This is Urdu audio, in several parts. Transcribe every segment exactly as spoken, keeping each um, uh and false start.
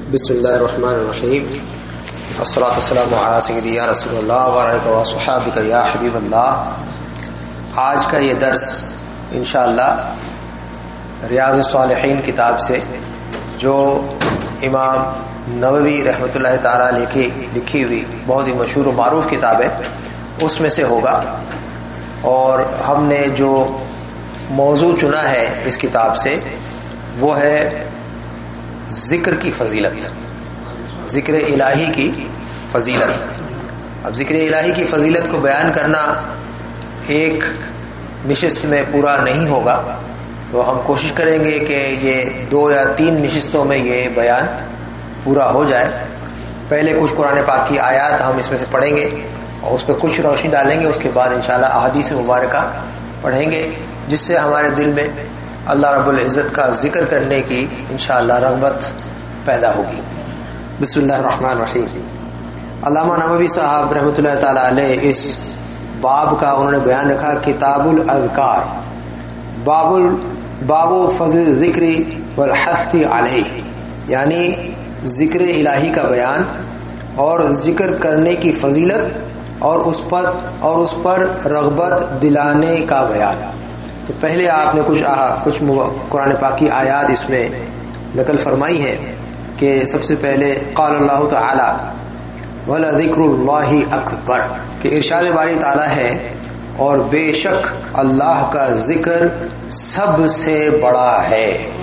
بسم اللہ الرحمن الرحیم الصلاۃ والسلام علی سیدی یا رسول اللہ وعلیہ وصحابک یا حبیب اللہ۔ آج کا یہ درس انشاءاللہ ریاض الصالحین کتاب سے، جو امام نووی رحمۃ اللہ تعالیٰ علیہ کی لکھی ہوئی بہت ہی مشہور و معروف کتاب ہے، اس میں سے ہوگا۔ اور ہم نے جو موضوع چنا ہے اس کتاب سے وہ ہے ذکر کی فضیلت، ذکر الہی کی فضیلت۔ اب ذکر الہی کی فضیلت کو بیان کرنا ایک نشست میں پورا نہیں ہوگا، تو ہم کوشش کریں گے کہ یہ دو یا تین نشستوں میں یہ بیان پورا ہو جائے۔ پہلے کچھ قرآن پاک کی آیات ہم اس میں سے پڑھیں گے اور اس پہ کچھ روشنی ڈالیں گے، اس کے بعد انشاءاللہ احادیث مبارکہ پڑھیں گے، جس سے ہمارے دل میں اللہ رب العزت کا ذکر کرنے کی انشاءاللہ رغبت پیدا ہوگی۔ بسم اللہ الرحمن الرحیم۔ علامہ نووی صاحب رحمۃ اللہ تعالیٰ علیہ اس باب کا انہوں نے بیان رکھا کتاب الاذکار، باب باب فضل ذکر والحث علیہ، یعنی ذکر الہی کا بیان اور ذکر کرنے کی فضیلت اور اس پر اور اس پر رغبت دلانے کا بیان۔ تو پہلے آپ نے کچھ کچھ قرآن پاک کی آیات اس میں نقل فرمائی ہے کہ سب سے پہلے قال اللہ تعالی وَلَذِكْرُ اللَّهِ أَكْبَرُ، کہ ارشاد باری تعالیٰ ہے اور بے شک اللہ کا ذکر سب سے بڑا ہے۔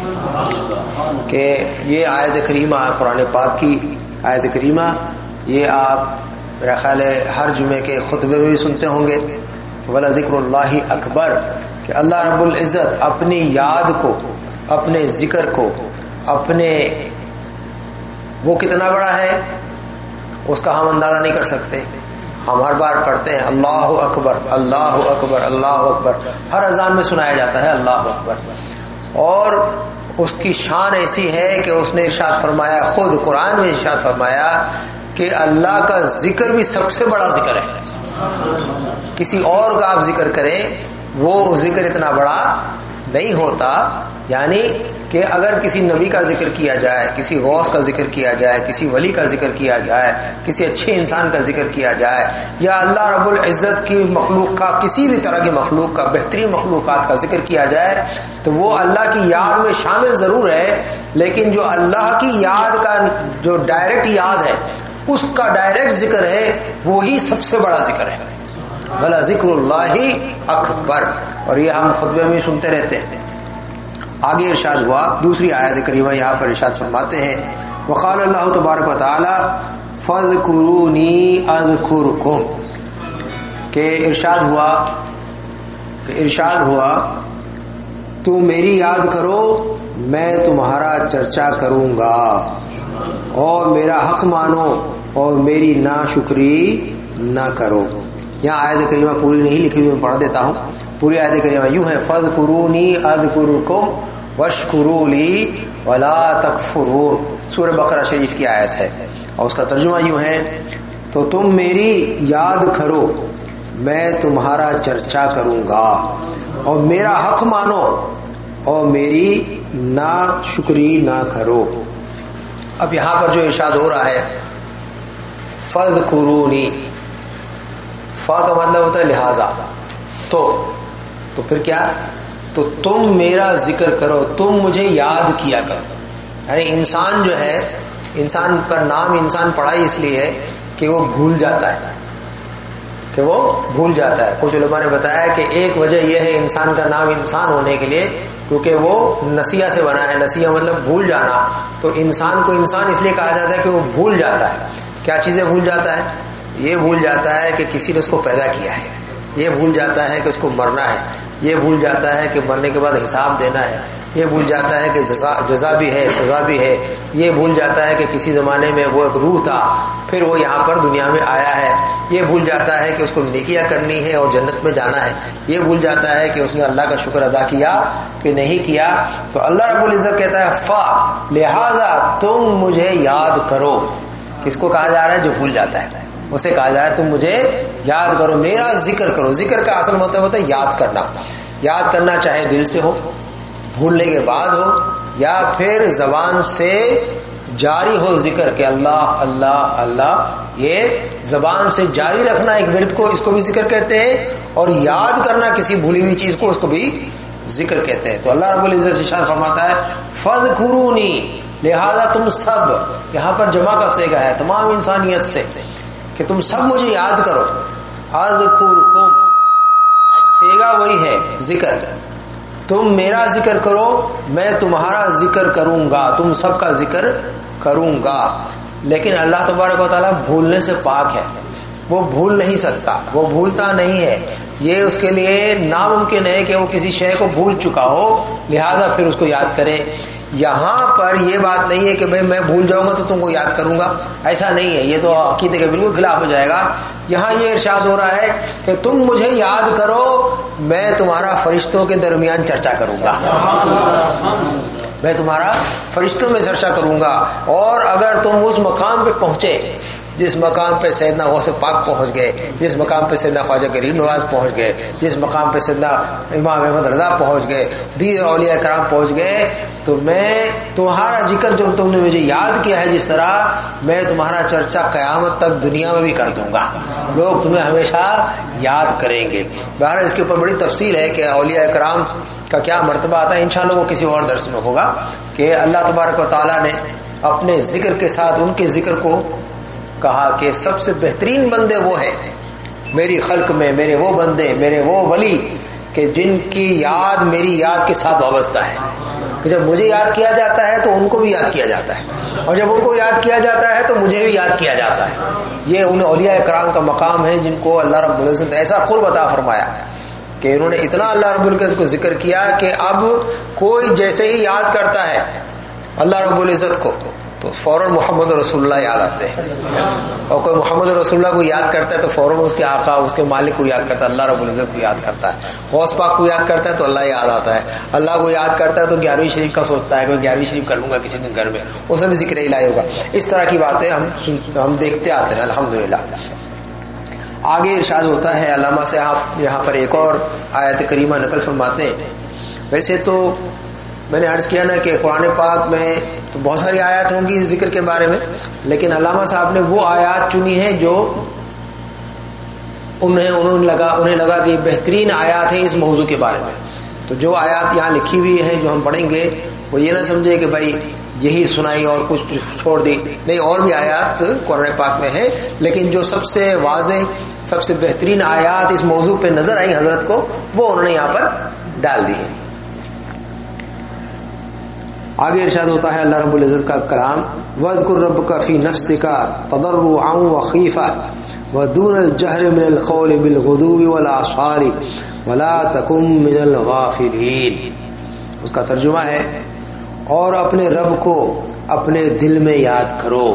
کہ یہ آیت کریمہ قرآن پاک کی آیت کریمہ یہ آپ میرا خیال ہے ہر جمعے کے خطبے میں بھی سنتے ہوں گے، وَلَذِكْرُ اللَّهِ أَكْبَرُ، کہ اللہ رب العزت اپنی یاد کو، اپنے ذکر کو، اپنے وہ کتنا بڑا ہے اس کا ہم اندازہ نہیں کر سکتے۔ ہم ہر بار پڑھتے ہیں اللہ اکبر اللہ اکبر اللہ اکبر، ہر اذان میں سنایا جاتا ہے اللہ اکبر، اور اس کی شان ایسی ہے کہ اس نے ارشاد فرمایا، خود قرآن میں ارشاد فرمایا کہ اللہ کا ذکر بھی سب سے بڑا ذکر ہے۔ کسی اور کا آپ ذکر کریں وہ ذکر اتنا بڑا نہیں ہوتا، یعنی کہ اگر کسی نبی کا ذکر کیا جائے، کسی غوث کا ذکر کیا جائے، کسی ولی کا ذکر کیا جائے، کسی اچھے انسان کا ذکر کیا جائے، یا اللہ رب العزت کی مخلوق کا، کسی بھی طرح کی مخلوق کا، بہترین مخلوقات کا ذکر کیا جائے، تو وہ اللہ کی یاد میں شامل ضرور ہے، لیکن جو اللہ کی یاد کا جو ڈائریکٹ یاد ہے اس کا ڈائریکٹ ذکر ہے وہی سب سے بڑا ذکر ہے۔ بھلا ذکر اللہ اکبر، اور یہ ہم خطبے میں سنتے رہتے ہیں۔ آگے ارشاد ہوا، دوسری آیت کریمہ یہاں پر ارشاد فرماتے ہیں، وقال اللہ تبارک و تعالی فاذکرونی اذکرکم، کہ ارشاد ہوا کہ ارشاد ہوا تو میری یاد کرو میں تمہارا چرچا کروں گا، اور میرا حق مانو اور میری ناشکری نہ کرو۔ یہاں آیت کریمہ پوری نہیں لکھی ہوئی، میں پڑھ دیتا ہوں۔ پوری آیت کریمہ یوں ہے، فاذکرونی اذکرکم واشکروا لی ولا تکفرون، سورہ بقرہ شریف کی آیت ہے، اور اس کا ترجمہ یوں ہے، تو تم میری یاد کرو میں تمہارا چرچا کروں گا، اور میرا حق مانو اور میری ناشکری نہ کرو۔ اب یہاں پر جو ارشاد ہو رہا ہے فاذکرونی، فا کا مطلب ہوتا ہے لہذا، تو تو پھر کیا، تو تم میرا ذکر کرو، تم مجھے یاد کیا کرو۔ یعنی انسان جو ہے، انسان پر نام انسان پڑا ہی اس لیے ہے کہ وہ بھول جاتا ہے، کہ وہ بھول جاتا ہے۔ کچھ علماء نے بتایا کہ ایک وجہ یہ ہے انسان کا نام انسان ہونے کے لیے کیونکہ وہ نسیہ سے بنا ہے، نسیہ مطلب بھول جانا، تو انسان کو انسان اس لیے کہا جاتا ہے کہ وہ بھول جاتا ہے۔ کیا چیزیں بھول جاتا ہے؟ یہ بھول جاتا ہے کہ کسی نے اس کو پیدا کیا ہے، یہ بھول جاتا ہے کہ اس کو مرنا ہے، یہ بھول جاتا ہے کہ مرنے کے بعد حساب دینا ہے، یہ بھول جاتا ہے کہ جزا جزا بھی ہے، سزا بھی ہے، یہ بھول جاتا ہے کہ کسی زمانے میں وہ ایک روح تھا پھر وہ یہاں پر دنیا میں آیا ہے، یہ بھول جاتا ہے کہ اس کو نیکیاں کرنی ہے اور جنت میں جانا ہے، یہ بھول جاتا ہے کہ اس نے اللہ کا شکر ادا کیا کہ نہیں کیا۔ تو اللہ رب العزت کہتا ہے فا، لہذا تم مجھے یاد کرو۔ کس کو کہا جا رہا ہے؟ جو بھول جاتا ہے، اسے کہا جا رہا ہے تم مجھے یاد کرو، میرا ذکر کرو۔ ذکر کا اصل مطلب ہوتا ہے یاد کرنا، یاد کرنا چاہے دل سے ہو، بھولنے کے بعد ہو، یا پھر زبان سے جاری ہو ذکر کہ اللہ اللہ اللہ، یہ زبان سے جاری رکھنا ایک ورد کو، اس کو بھی ذکر کہتے ہیں، اور یاد کرنا کسی بھولی ہوئی چیز کو، اس کو بھی ذکر کہتے ہیں۔ تو اللہ رب العزت ارشاد فرماتا ہے فاذکرونی، لہذا تم سب، یہاں پر جمع کا صیغہ ہے تمام انسانیت سے کہ تم سب مجھے یاد کرو۔ اذکرکم، صیغہ وہی ہے ذکر، تم میرا ذکر کرو میں تمہارا ذکر کروں گا، تم سب کا ذکر کروں گا۔ لیکن اللہ تبارک و تعالیٰ بھولنے سے پاک ہے، وہ بھول نہیں سکتا، وہ بھولتا نہیں ہے، یہ اس کے لیے ناممکن ہے کہ وہ کسی شے کو بھول چکا ہو لہذا پھر اس کو یاد کرے۔ یہاں پر یہ بات نہیں ہے کہ بھئی میں بھول جاؤں گا تو تم کو یاد کروں گا، ایسا نہیں ہے، یہ تو عقیدے کے بالکل خلاف ہو جائے گا۔ یہاں یہ ارشاد ہو رہا ہے کہ تم مجھے یاد کرو میں تمہارا فرشتوں کے درمیان چرچا کروں گا، میں تمہارا فرشتوں میں چرچا کروں گا۔ اور اگر تم اس مقام پہ پہنچے جس مقام پہ سیدنا غوث پاک پہنچ گئے، جس مقام پہ سیدنا خواجہ غریب نواز پہنچ گئے، جس مقام پہ سیدنا امام احمد رضا پہنچ گئے، دیگر اولیاء کرام پہنچ گئے، تو میں تمہارا ذکر جو تم نے مجھے یاد کیا ہے جس طرح، میں تمہارا چرچا قیامت تک دنیا میں بھی کر دوں گا، لوگ تمہیں ہمیشہ یاد کریں گے۔ بہرحال اس کے اوپر بڑی تفصیل ہے کہ اولیاء کرام کا کیا مرتبہ آتا ہے، انشاءاللہ وہ کسی اور درس میں ہوگا، کہ اللہ تبارک و تعالیٰ نے اپنے ذکر کے ساتھ ان کے ذکر کو کہا کہ سب سے بہترین بندے وہ ہیں میری خلق میں، میرے وہ بندے، میرے وہ ولی کہ جن کی یاد میری یاد کے ساتھ وابستہ ہے، کہ جب مجھے یاد کیا جاتا ہے تو ان کو بھی یاد کیا جاتا ہے، اور جب ان کو یاد کیا جاتا ہے تو مجھے بھی یاد کیا جاتا ہے۔ یہ ان اولیاء کرام کا مقام ہے جن کو اللہ رب العزت نے ایسا قرب عطا فرمایا کہ انہوں نے اتنا اللہ رب العزت کو ذکر کیا کہ اب کوئی جیسے ہی یاد کرتا ہے اللہ رب العزت کو تو فوراً محمد رسول اللہ یاد آتے ہیں، اور کوئی محمد رسول اللہ کو یاد کرتا ہے تو فوراً اس کے آقا، اس کے مالک کو یاد کرتا ہے، اللہ رب العزت کو یاد کرتا ہے۔ غوث پاک کو یاد کرتا ہے تو اللہ یاد آتا ہے، اللہ کو یاد کرتا ہے تو گیارہویں شریف کا سوچتا ہے کہ گیارہویں شریف کر لوں گا کسی دن گھر میں، اس میں بھی ذکر الہی ہوگا۔ اس طرح کی باتیں ہم ہم دیکھتے آتے ہیں الحمدللہ۔ آگے ارشاد ہوتا ہے، علامہ سے آپ یہاں پر ایک اور آیت کریمہ نقل فرماتے ہیں۔ ویسے تو میں نے عرض کیا نا کہ قرآن پاک میں تو بہت ساری آیات ہوں گی ذکر کے بارے میں، لیکن علامہ صاحب نے وہ آیات چنی ہیں جو انہیں انہوں نے لگا انہیں لگا کہ بہترین آیات ہیں اس موضوع کے بارے میں۔ تو جو آیات یہاں لکھی ہوئی ہیں جو ہم پڑھیں گے وہ یہ نہ سمجھے کہ بھائی یہی سنائی اور کچھ چھوڑ دی، نہیں، اور بھی آیات قرآن پاک میں ہیں، لیکن جو سب سے واضح سب سے بہترین آیات اس موضوع پہ نظر آئی حضرت کو وہ انہوں نے یہاں پر ڈال دی ہیں۔ آگے ارشاد ہوتا ہے اللہ رب العزت کا کلام، وَاذْكُرْ رَبَّكَ فِي نَفْسِكَ تَضَرُّعًا وَخِيفَةً وَدُونَ الْجَهْرِ مِنَ الْقَوْلِ بِالْغُدُوِّ وَالْآصَالِ وَلَا تَكُن مِّنَ الْغَافِلِينَ۔ اس کا ترجمہ ہے، اور اپنے رب کو اپنے دل میں یاد کرو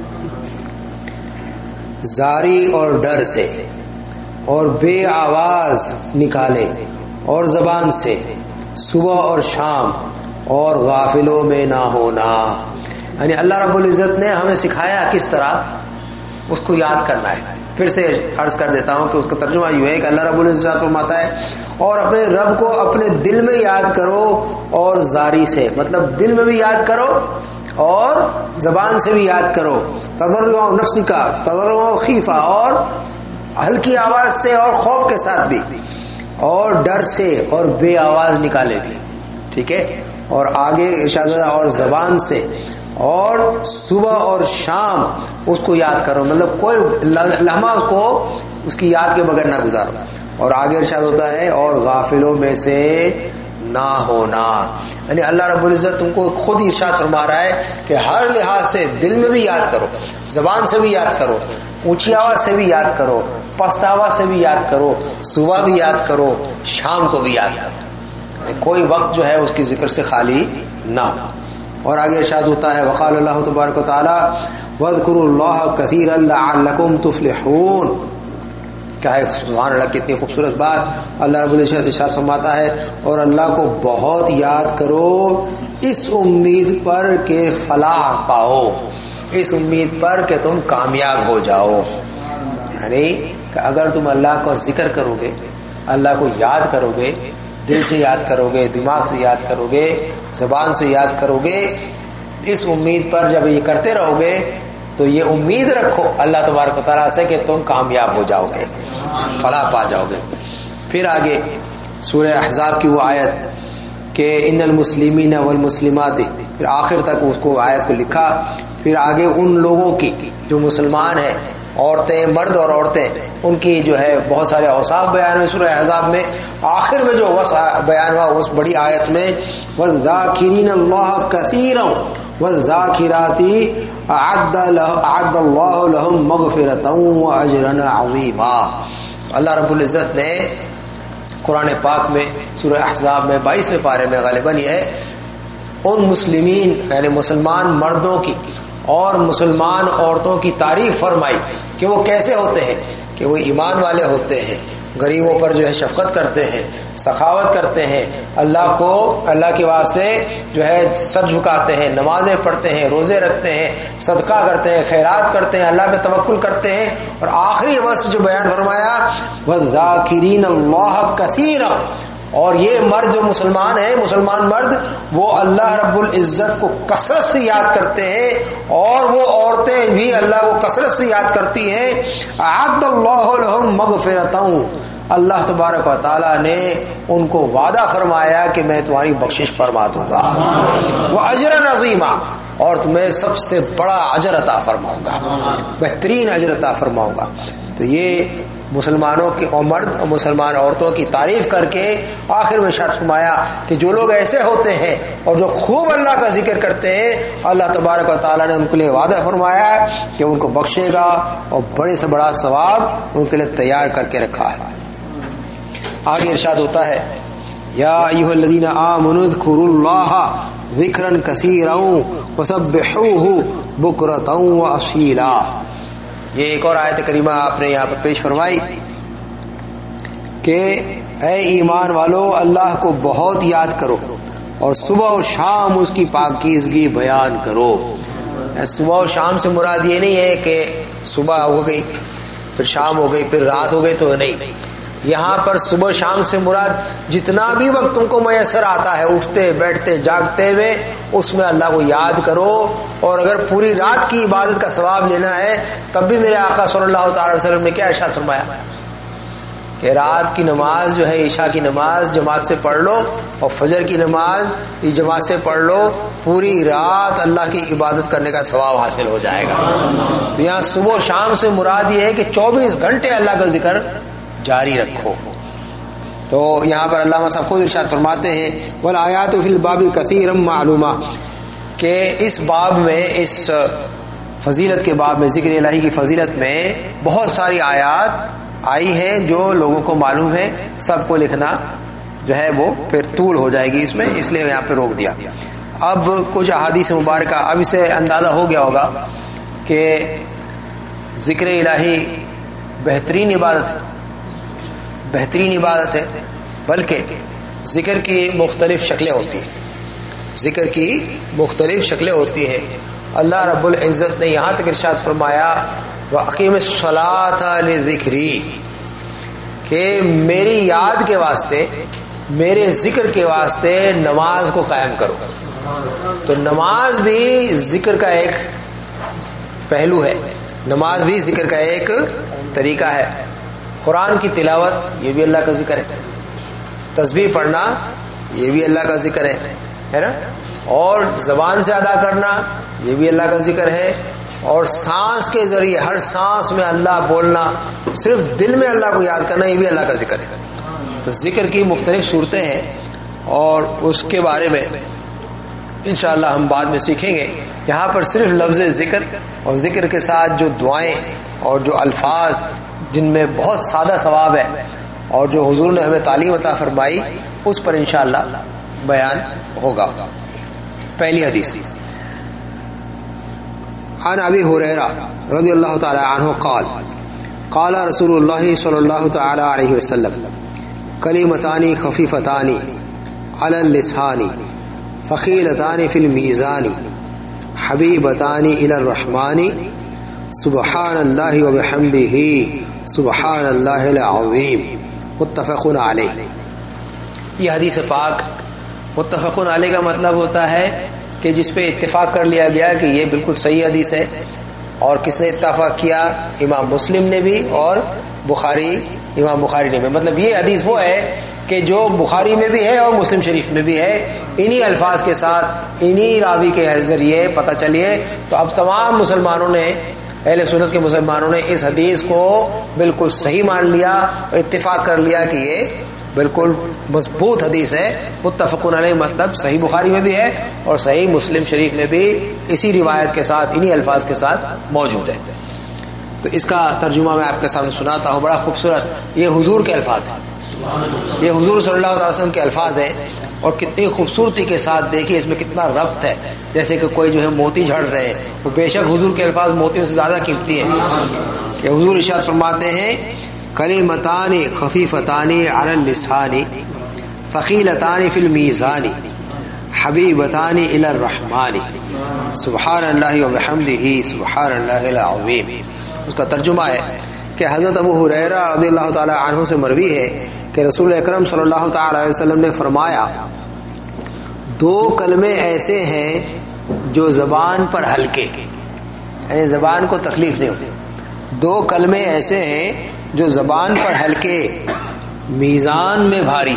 زاری اور ڈر سے، اور بے آواز نکالے اور زبان سے، صبح اور شام، اور غافلوں میں نہ ہونا۔ یعنی اللہ رب العزت نے ہمیں سکھایا کس طرح اس کو یاد کرنا ہے۔ پھر سے عرض کر دیتا ہوں کہ اس کا ترجمہ یہ ہے کہ اللہ رب العزت فرماتا ہے، اور اپنے رب کو اپنے دل میں یاد کرو اور زاری سے، مطلب دل میں بھی یاد کرو اور زبان سے بھی یاد کرو، تضرع نفسی کا تضرع خیفہ، اور ہلکی آواز سے اور خوف کے ساتھ بھی، اور ڈر سے اور بے آواز نکالے بھی، ٹھیک ہے۔ اور آگے ارشاد اور زبان سے، اور صبح اور شام اس کو یاد کرو، مطلب کوئی لمحہ کو اس کی یاد کے بغیر نہ گزارو۔ اور آگے ارشاد ہوتا ہے، اور غافلوں میں سے نہ ہونا، یعنی اللہ رب العزت تم کو خود ارشاد فرما رہا ہے کہ ہر لحاظ سے دل میں بھی یاد کرو، زبان سے بھی یاد کرو، اونچی آواز سے بھی یاد کرو، پست آواز سے بھی یاد کرو، صبح بھی یاد کرو، شام کو بھی یاد کرو، کوئی وقت جو ہے اس کی ذکر سے خالی نہ ہو۔ اور آگے ارشاد ہوتا ہے، وقال اللہ تبارک و تعالی واذکروا اللہ کثیرا لعلکم تفلحون۔ کیا ہے سبحان اللہ، کتنی خوبصورت بات اللہ رب العزت ارشاد فرماتا ہے، اور اللہ کو بہت یاد کرو اس امید پر کہ فلاح پاؤ، اس امید پر کہ تم کامیاب ہو جاؤ۔ یعنی کہ اگر تم اللہ کو ذکر کرو گے، اللہ کو یاد کرو گے، دل سے یاد کرو گے، دماغ سے یاد کرو گے، زبان سے یاد کرو گے، اس امید پر جب یہ کرتے رہو گے تو یہ امید رکھو اللہ تبارک و تعالیٰ سے کہ تم کامیاب ہو جاؤ گے، فلاح پا جاؤ گے۔ پھر آگے سورہ احزاب کی وہ آیت کہ ان المسلمین والمسلمات، پھر آخر تک اس کو آیت کو لکھا۔ پھر آگے ان لوگوں کی جو مسلمان ہیں، عورتیں، مرد اور عورتیں، ان کی جو ہے بہت سارے اوصاف بیان ہوئے سورہ احزاب میں۔ آخر میں جو وصف بیان ہوا اس بڑی آیت میں وَالذَّاكِرِينَ اللَّهَ كَثِيرًا وَالذَّاكِرَاتِ اعد اعد اللہ لہم مغفرۃ واجرا عظیما۔ اللہ رب العزت نے قرآن پاک میں سورہ احزاب میں بائیسویں پارے میں غالباً یہ ہے ان مسلمین یعنی مسلمان مردوں کی اور مسلمان عورتوں کی تعریف فرمائی کہ وہ کیسے ہوتے ہیں، کہ وہ ایمان والے ہوتے ہیں، غریبوں پر جو ہے شفقت کرتے ہیں، سخاوت کرتے ہیں، اللہ کو اللہ کے واسطے جو ہے سر جھکاتے ہیں، نمازیں پڑھتے ہیں، روزے رکھتے ہیں، صدقہ کرتے ہیں، خیرات کرتے ہیں، اللہ پہ توکل کرتے ہیں۔ اور آخری وصف جو بیان فرمایا وَالذَّاكِرِينَ اللَّهَ كَثِيرًا، اور یہ مرد جو مسلمان ہیں، مسلمان مرد، وہ اللہ رب العزت کو کثرت سے یاد کرتے ہیں، اور وہ عورتیں بھی اللہ کو کثرت سے یاد کرتی ہیں۔ اعد اللہ لہم مغفرۃ، اللہ تبارک و تعالیٰ نے ان کو وعدہ فرمایا کہ میں تمہاری بخشش فرما دوں گا، واجرا عظیما، اور تمہیں سب سے بڑا اجر عطا فرماؤں گا، بہترین اجر عطا فرماؤں گا۔ تو یہ مسلمانوں کے اور مرد اور مسلمان عورتوں کی تعریف کر کے آخر میں ارشاد فرمایا کہ جو لوگ ایسے ہوتے ہیں اور جو خوب اللہ کا ذکر کرتے ہیں، اللہ تبارک و تعالیٰ نے ان کے لیے وعدہ فرمایا ہے کہ ان کو بخشے گا اور بڑے سے بڑا ثواب ان کے لیے تیار کر کے رکھا ہے۔ آگے ارشاد ہوتا ہے یا ایھا الذین آمنوا اذکروا اللہ ذکرا کثیرا وسبحوہ بکرۃ واصیلا۔ یہ ایک اور آیت کریمہ آپ نے یہاں پر پیش فرمائی کہ اے ایمان والو اللہ کو بہت یاد کرو اور صبح و شام اس کی پاکیزگی بیان کرو۔ صبح و شام سے مراد یہ نہیں ہے کہ صبح ہو گئی پھر شام ہو گئی پھر رات ہو گئی تو نہیں، یہاں پر صبح شام سے مراد جتنا بھی وقت تم کو میسر آتا ہے، اٹھتے بیٹھتے جاگتے ہوئے، اس میں اللہ کو یاد کرو۔ اور اگر پوری رات کی عبادت کا ثواب لینا ہے تب بھی میرے آقا صلی اللہ تعالی وسلم نے کیا ارشاد فرمایا کہ رات کی نماز جو ہے عشاء کی نماز جماعت سے پڑھ لو اور فجر کی نماز جماعت سے پڑھ لو، پوری رات اللہ کی عبادت کرنے کا ثواب حاصل ہو جائے گا۔ تو یہاں صبح و شام سے مراد یہ ہے کہ چوبیس گھنٹے اللہ کا ذکر جاری رکھو۔ تو یہاں پر علامہ صاحب خود ارشاد فرماتے ہیں والآیات فی الباب کثیرا معلومہ، کہ اس باب میں، اس فضیلت کے باب میں، ذکر الہی کی فضیلت میں بہت ساری آیات آئی ہیں جو لوگوں کو معلوم ہے، سب کو لکھنا جو ہے وہ پھر طول ہو جائے گی اس میں، اس لیے یہاں پہ روک دیا۔ اب کچھ احادیث مبارکہ، اب اسے اندازہ ہو گیا ہوگا کہ ذکر الہی بہترین عبادت ہے، بہترین عبادت ہے، بلکہ ذکر کی مختلف شکلیں ہوتی ہیں، ذکر کی مختلف شکلیں ہوتی ہیں۔ اللہ رب العزت نے یہاں تک ارشاد فرمایا وَأَقِمِ الصَّلَاةَ لِذِكْرِي، کہ میری یاد کے واسطے، میرے ذکر کے واسطے نماز کو قائم کرو۔ تو نماز بھی ذکر کا ایک پہلو ہے، نماز بھی ذکر کا ایک طریقہ ہے۔ قرآن کی تلاوت یہ بھی اللہ کا ذکر ہے، تسبیح پڑھنا یہ بھی اللہ کا ذکر ہے، ہے نا، اور زبان سے ادا کرنا یہ بھی اللہ کا ذکر ہے، اور سانس کے ذریعے ہر سانس میں اللہ بولنا، صرف دل میں اللہ کو یاد کرنا یہ بھی اللہ کا ذکر ہے۔ تو ذکر کی مختلف صورتیں ہیں اور اس کے بارے میں انشاءاللہ ہم بعد میں سیکھیں گے۔ یہاں پر صرف لفظ ذکر اور ذکر کے ساتھ جو دعائیں اور جو الفاظ جن میں بہت سادہ ثواب ہے اور جو حضور نے ہمیں تعلیم عطا فرمائی اس پر انشاءاللہ بیان ہوگا۔ پہلی حدیث عن ابی ہریرہ رضی اللہ تعالی عنہ قال قال رسول اللہ صلی اللہ تعالی علیہ وسلم کلمتان خفیفتان علی اللسان ثقیلتان فی المیزان حبیبتان الی الرحمن سبحان اللہ وبحمدہ سبحان اللہ العظیم متفق علیہ۔ یہ حدیث پاک متفق علیہ کا مطلب ہوتا ہے کہ جس پہ اتفاق کر لیا گیا کہ یہ بالکل صحیح حدیث ہے. اور کس نے اتفاق کیا؟ امام مسلم نے بھی اور بخاری امام بخاری نے بھی. مطلب یہ حدیث وہ ہے کہ جو بخاری میں بھی ہے اور مسلم شریف میں بھی ہے. انہی الفاظ کے ساتھ انہی راوی کے ذریعے پتہ چلیے تو اب تمام مسلمانوں نے اہل سنت کے مسلمانوں نے اس حدیث کو بالکل صحیح مان لیا اور اتفاق کر لیا کہ یہ بالکل مضبوط حدیث ہے. متفقون علیہ مطلب صحیح بخاری میں بھی ہے اور صحیح مسلم شریف میں بھی اسی روایت کے ساتھ انہی الفاظ کے ساتھ موجود ہے. تو اس کا ترجمہ میں آپ کے سامنے سناتا ہوں. بڑا خوبصورت یہ حضور کے الفاظ ہیں, یہ حضور صلی اللہ علیہ وسلم کے الفاظ ہیں اور کتنی خوبصورتی کے ساتھ دیکھیے اس میں کتنا ربط ہے. جیسے کہ کوئی جو ہے موتی جھڑ رہے ہیں, وہ بے شک حضور کے الفاظ موتیوں سے زیادہ قیمتی ہیں. کہ حضور ارشاد فرماتے ہیں کلمتان خفیفتان علی اللسان ثقیلتان فی المیزان حبیبتان الی الرحمن سبحان اللہ وبحمدہ سبحان اللہ العظیم. اس کا ترجمہ ہے کہ حضرت ابو ہریرہ رضی اللہ تعالی عنہ سے مروی ہے کہ رسول اکرم صلی اللہ تعالی علیہ وسلم نے فرمایا دو کلمے ایسے ہیں جو زبان پر ہلکے, یعنی زبان کو تکلیف نہیں ہوتی. دو کلمے ایسے ہیں جو زبان پر ہلکے, میزان میں بھاری,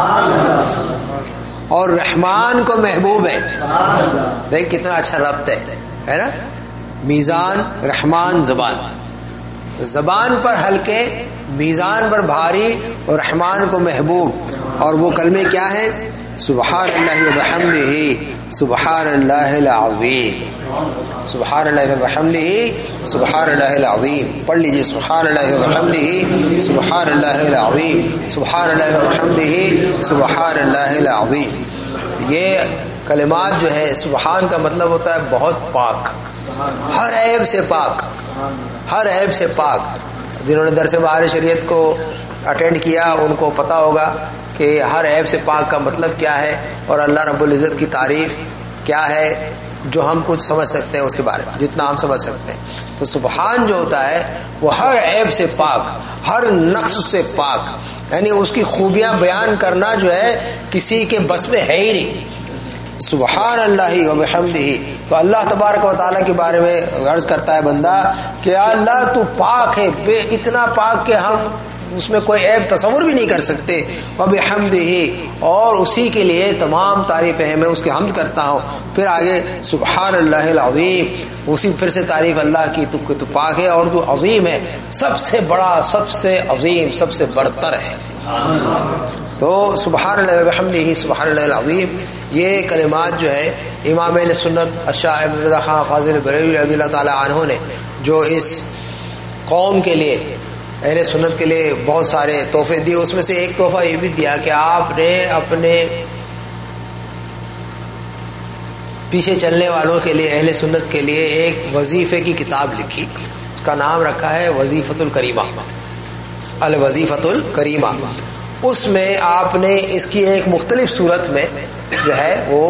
اور رحمان کو محبوب ہے. دیکھ کتنا اچھا ربط ہے, ہے نا. میزان, رحمان, زبان. زبان پر ہلکے, میزان پر بھاری اور رحمان کو محبوب. اور وہ کلمے کیا ہیں؟ سبحان اللہ وبحمدہ سبحان اللہ العظیم, سبحان اللہ وبحمدہ سبحان اللہ العظیم. پڑھ لیجیے سبحان اللہ وبحمدہ سبحان اللہ العظیم, سبحان اللہ وبحمدہ سبحان اللہ العظیم. یہ کلمات جو ہے سبحان کا مطلب ہوتا ہے بہت پاک, ہر عیب سے پاک, ہر عیب سے پاک. جنہوں نے درس بہار شریعت کو اٹینڈ کیا ان کو پتہ ہوگا کہ ہر عیب سے پاک کا مطلب کیا ہے اور اللہ رب العزت کی تعریف کیا ہے جو ہم کچھ سمجھ سکتے ہیں اس کے بارے میں, جتنا ہم سمجھ سکتے ہیں. تو سبحان جو ہوتا ہے وہ ہر عیب سے پاک, ہر نقص سے پاک, یعنی اس کی خوبیاں بیان کرنا جو ہے کسی کے بس میں ہے ہی نہیں. سبحان اللہ وبحمدہ. تو اللہ تبارک و تعالیٰ کے بارے میں عرض کرتا ہے بندہ کہ اللہ تو پاک ہے, بے اتنا پاک کہ ہم اس میں کوئی عیب تصور بھی نہیں کر سکتے. وبحمدہ, اور اسی کے لیے تمام تعریفیں ہیں, میں اس کی حمد کرتا ہوں. پھر آگے سبحان اللہ العظیم, اسی پھر سے تعریف اللہ کی, تو تو پاک ہے اور تو عظیم ہے, سب سے بڑا, سب سے عظیم, سب سے برتر ہے. تو سبحان اللہ وبحمدہ سبحان اللہ العظیم, یہ کلمات جو ہے امام اہل سنت الشاہ ابن رضا خان فاضل بریلوی رضی اللہ تعالی عنہ نے جو اس قوم کے لیے, اہل سنت کے لیے بہت سارے تحفے دیے. اس میں سے ایک تحفہ یہ بھی دیا کہ آپ نے اپنے پیچھے چلنے والوں کے لیے, اہل سنت کے لیے ایک وظیفے کی کتاب لکھی. اس کا نام رکھا ہے وظیفۃ الکریمہ, الوظیفۃ الکریمہ. اس میں آپ نے اس کی ایک مختلف صورت میں جو ہے وہ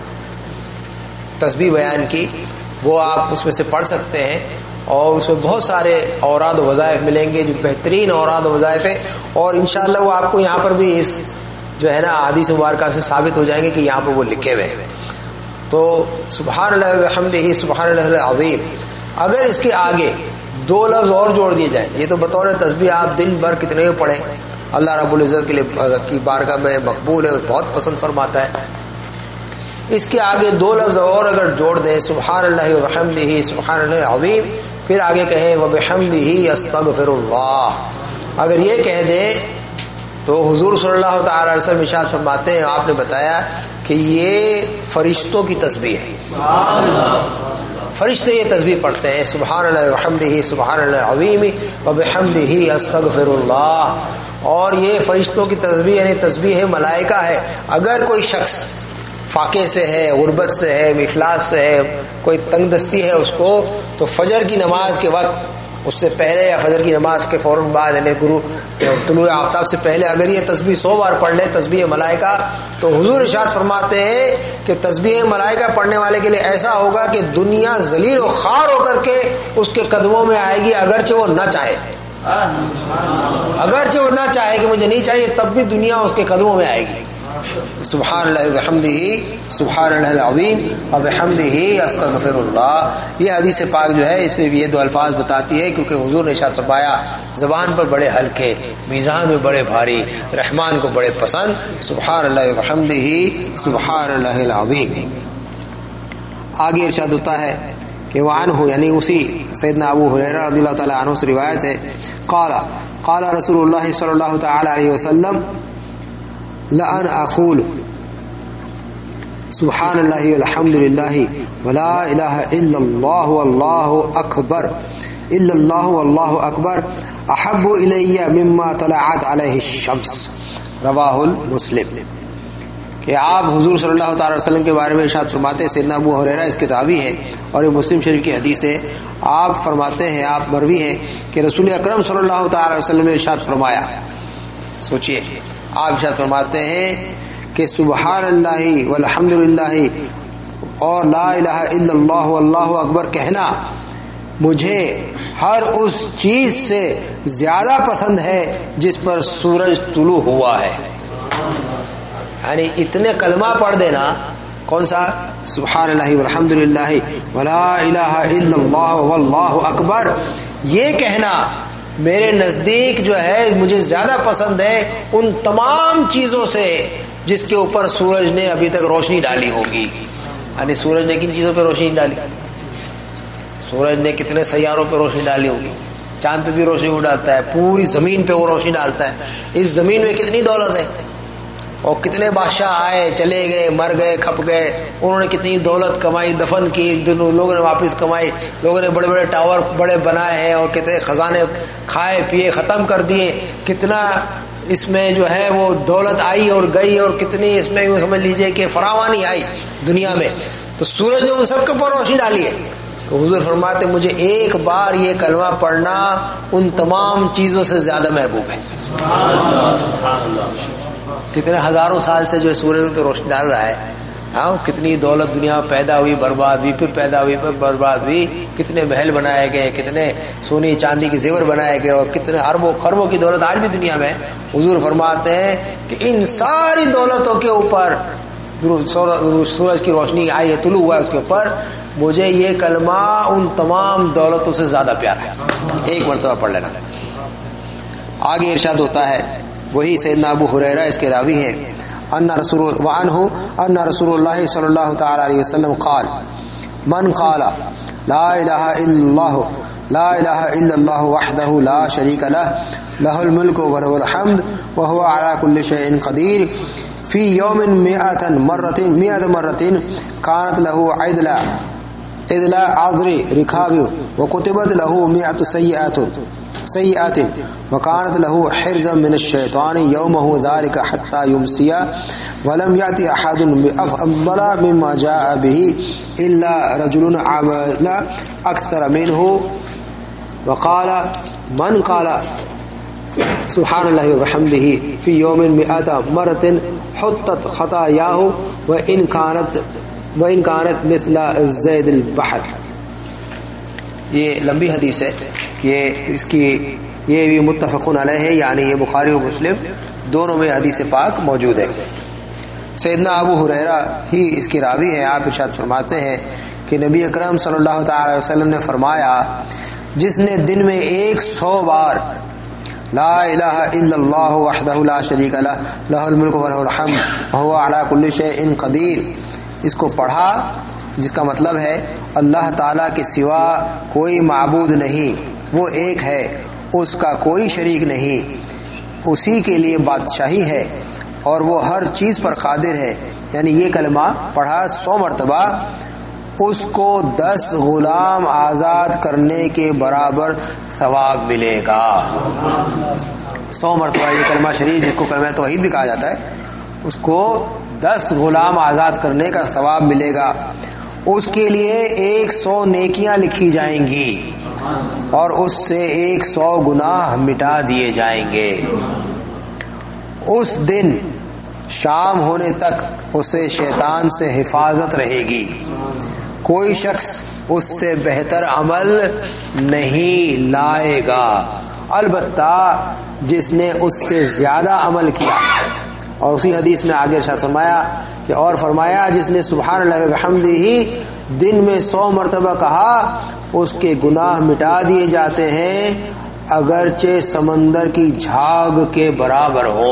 تسبیح بیان کی, وہ آپ اس میں سے پڑھ سکتے ہیں. اور اس میں بہت سارے اوراد و وظائف ملیں گے جو بہترین اوراد و وظائف ہیں, اور انشاءاللہ وہ آپ کو یہاں پر بھی اس جو ہے نا حدیث مبارکہ سے ثابت ہو جائیں گے کہ یہاں پر وہ لکھے ہوئے ہیں. تو سبحان اللہ وبحمدہ سبحان اللہ العظیم, اگر اس کے آگے دو لفظ اور جوڑ دیے جائیں, یہ تو بطور تسبیح آپ دن بھر کتنے ہی پڑھیں, اللہ رب العزت کے لیے کی بارگاہ میں مقبول ہے, بہت پسند فرماتا ہے. اس کے آگے دو لفظ اور اگر جوڑ دیں, سبحان اللہ وبحمدہ سبحان اللہ العظیم, پھر آگے کہیں وبحمدہ استغفر اللہ, اگر یہ کہہ دیں تو حضور صلی اللہ تعالی علیہ وسلم ارشاد فرماتے ہیں, آپ نے بتایا کہ یہ فرشتوں کی تسبیح ہے. فرشتے یہ تسبیح پڑھتے ہیں سبحان اللہ وبحمدہ سبحان اللہ العظیم وبحمدہ استغفر اللہ. اور یہ فرشتوں کی تسبیح یعنی تسبیح ملائکہ ہے. اگر کوئی شخص فاقے سے ہے, غربت سے ہے, افلاس سے ہے, کوئی تنگ دستی ہے اس کو, تو فجر کی نماز کے وقت, اس سے پہلے یا فجر کی نماز کے فوراً بعد, یعنی گرو طلوع آفتاب سے پہلے اگر یہ تسبیح سو بار پڑھ لے تسبیح ملائکہ, تو حضور ارشاد فرماتے ہیں کہ تسبیح ملائکہ پڑھنے والے کے لیے ایسا ہوگا کہ دنیا ذلیل و خوار ہو کر کے اس کے قدموں میں آئے گی, اگرچہ وہ نہ چاہے, اگرچہ وہ نہ چاہے کہ مجھے نہیں چاہیے, تب بھی دنیا اس کے قدموں میں آئے گی. سبحان اللہ وبحمدہ سبحان اللہ العظیم وبحمدہ استغفر اللہ. یہ حدیث پاک جو ہے اس میں بھی یہ دو الفاظ بتاتی ہے، کیونکہ حضور نے ارشاد فرمایا زبان پر بڑے ہلکے، میزان میں بڑے بھاری، رحمان کو بڑے پسند، سبحان اللہ وبحمدہ سبحان اللہ العظیم. آگے ارشاد ہوتا ہے کہ وعنہ یعنی اسی سیدنا ابو ہریرہ رضی اللہ تعالی عنہ سے روایت ہے، قال قال رسول اللہ صلی اللہ تعالی علیہ وسلم لأن أقول سبحان الله والحمد لله ولا إله إلا الله والله أكبر إلا الله والله أكبر أحب إلي مما طلعت عليه الشمس. رواہ المسلم. کہ آپ حضور صلی اللہ تعالی وسلم کے بارے میں ارشاد فرماتے ہیں، سیدنا ابو ہریرہ اس کے راوی ہیں اور یہ مسلم شریف کی حدیث ہے. آپ فرماتے ہیں، آپ مروی ہیں کہ رسول اکرم صلی اللہ تعالی وسلم نے ارشاد فرمایا. سوچئے، آپ ارشاد فرماتے ہیں کہ سبحان اللہ والحمد للہ اور لا الہ الا اللہ واللہ اکبر کہنا مجھے ہر اس چیز سے زیادہ پسند ہے جس پر سورج طلوع ہوا ہے. یعنی اتنے کلمہ پڑھ دینا، کون سا؟ سبحان اللہ والحمد للہ ولا الہ الا اللہ واللہ اکبر، یہ کہنا میرے نزدیک جو ہے مجھے زیادہ پسند ہے ان تمام چیزوں سے جس کے اوپر سورج نے ابھی تک روشنی ڈالی ہوگی. یعنی سورج نے کن چیزوں پہ روشنی ڈالی؟ سورج نے کتنے سیاروں پہ روشنی ڈالی ہوگی. چاند پہ بھی روشنی وہ ڈالتا ہے، پوری زمین پہ وہ روشنی ڈالتا ہے. اس زمین میں کتنی دولت ہے، اور کتنے بادشاہ آئے چلے گئے، مر گئے، کھپ گئے، انہوں نے کتنی دولت کمائی، دفن کی، لوگوں نے واپس کمائی، لوگوں نے بڑے بڑے ٹاور بڑے بنائے ہیں اور کتنے خزانے کھائے پیے ختم کر دیے. کتنا اس میں جو ہے وہ دولت آئی اور گئی، اور کتنی اس میں یوں سمجھ لیجئے کہ فراوانی آئی دنیا میں. تو سورج نے ان سب کے اوپر روشنی ڈالی ہے. تو حضور فرماتے مجھے ایک بار یہ کلمہ پڑھنا ان تمام چیزوں سے زیادہ محبوب ہے. کتنے ہزاروں سال سے جو سورج پہ روشنی ڈال رہا ہے، ہاں کتنی دولت دنیا میں پیدا ہوئی، برباد ہوئی، پھر پیدا ہوئی، پھر برباد ہوئی، کتنے محل بنائے گئے، کتنے سونی چاندی کے زیور بنائے گئے، اور کتنے اربوں خربوں کی دولت آج بھی دنیا میں. حضور فرماتے ہیں کہ ان ساری دولتوں کے اوپر سورج کی روشنی آئی ہے، طلوع ہوا ہے اس کے اوپر، مجھے یہ کلمہ ان تمام دولتوں سے زیادہ پیارا ہے. ایک مرتبہ پڑھ لینا. آگے ارشاد ہوتا ہے، وہی سیدنا ابو ہریرہ اس کے راوی ہیں، ان رسول وعنہ ان رسول اللہ صلی اللہ تعالی علیہ وسلم قال من قال لا الہ الا اللہ لا الہ الا اللہ وحدہ لا شریک لہ لہ الملک وله الحمد وهو على كل شيء قدیر فی یوم مئة مرۃ مئة مرۃ كانت له عدل عدل عذر رکاب وكتبت له مئة سیئات سیئات وكانت له حرزا من الشیطان یومه ذلك حتى يمسي ولم يأتي أحد بأفضل مما جاء به إلا رجل عمل أكثر منه. وقال من قال سبحان الله وبحمده في يوم مئة مرة حطت خطاياه وإن كانت وإن كانت مثل زيد البحر. یہ لمبی حدیث ہے، یہ اس کی یہ بھی متفقون علیہ ہے، یعنی یہ بخاری و مسلم دونوں میں حدیث پاک موجود ہے. سیدنا ابو ہریرہ ہی اس کے راوی ہیں. آپ ارشاد فرماتے ہیں کہ نبی اکرم صلی اللہ تعالی وسلم نے فرمایا، جس نے دن میں ایک سو بار لا الہ الا اللہ وحدہ لا شریک لہ لہ الملک وله الحمد وهو على كل شيء قدیر اس کو پڑھا، جس کا مطلب ہے اللہ تعالیٰ کے سوا کوئی معبود نہیں، وہ ایک ہے، اس کا کوئی شریک نہیں، اسی کے لیے بادشاہی ہے اور وہ ہر چیز پر قادر ہے. یعنی یہ کلمہ پڑھا سو مرتبہ، اس کو دس غلام آزاد کرنے کے برابر ثواب ملے گا. سو مرتبہ یہ کلمہ شریف، جس کو کلمہ توحید بھی کہا جاتا ہے، اس کو دس غلام آزاد کرنے کا ثواب ملے گا. اس کے لیے ایک سو نیکیاں لکھی جائیں گی اور اس سے ایک سو گناہ مٹا دیے جائیں گے. اس دن شام ہونے تک اسے شیطان سے حفاظت رہے گی، کوئی شخص اس سے بہتر عمل نہیں لائے گا، البتہ جس نے اس سے زیادہ عمل کیا اور اسی حدیث میں آگے ارشاد فرمایا کہ اور فرمایا جس نے سبحان اللہ وبحمدہ دن میں سو مرتبہ کہا اس کے گناہ مٹا دیے جاتے ہیں اگرچہ سمندر کی جھاگ کے برابر ہو۔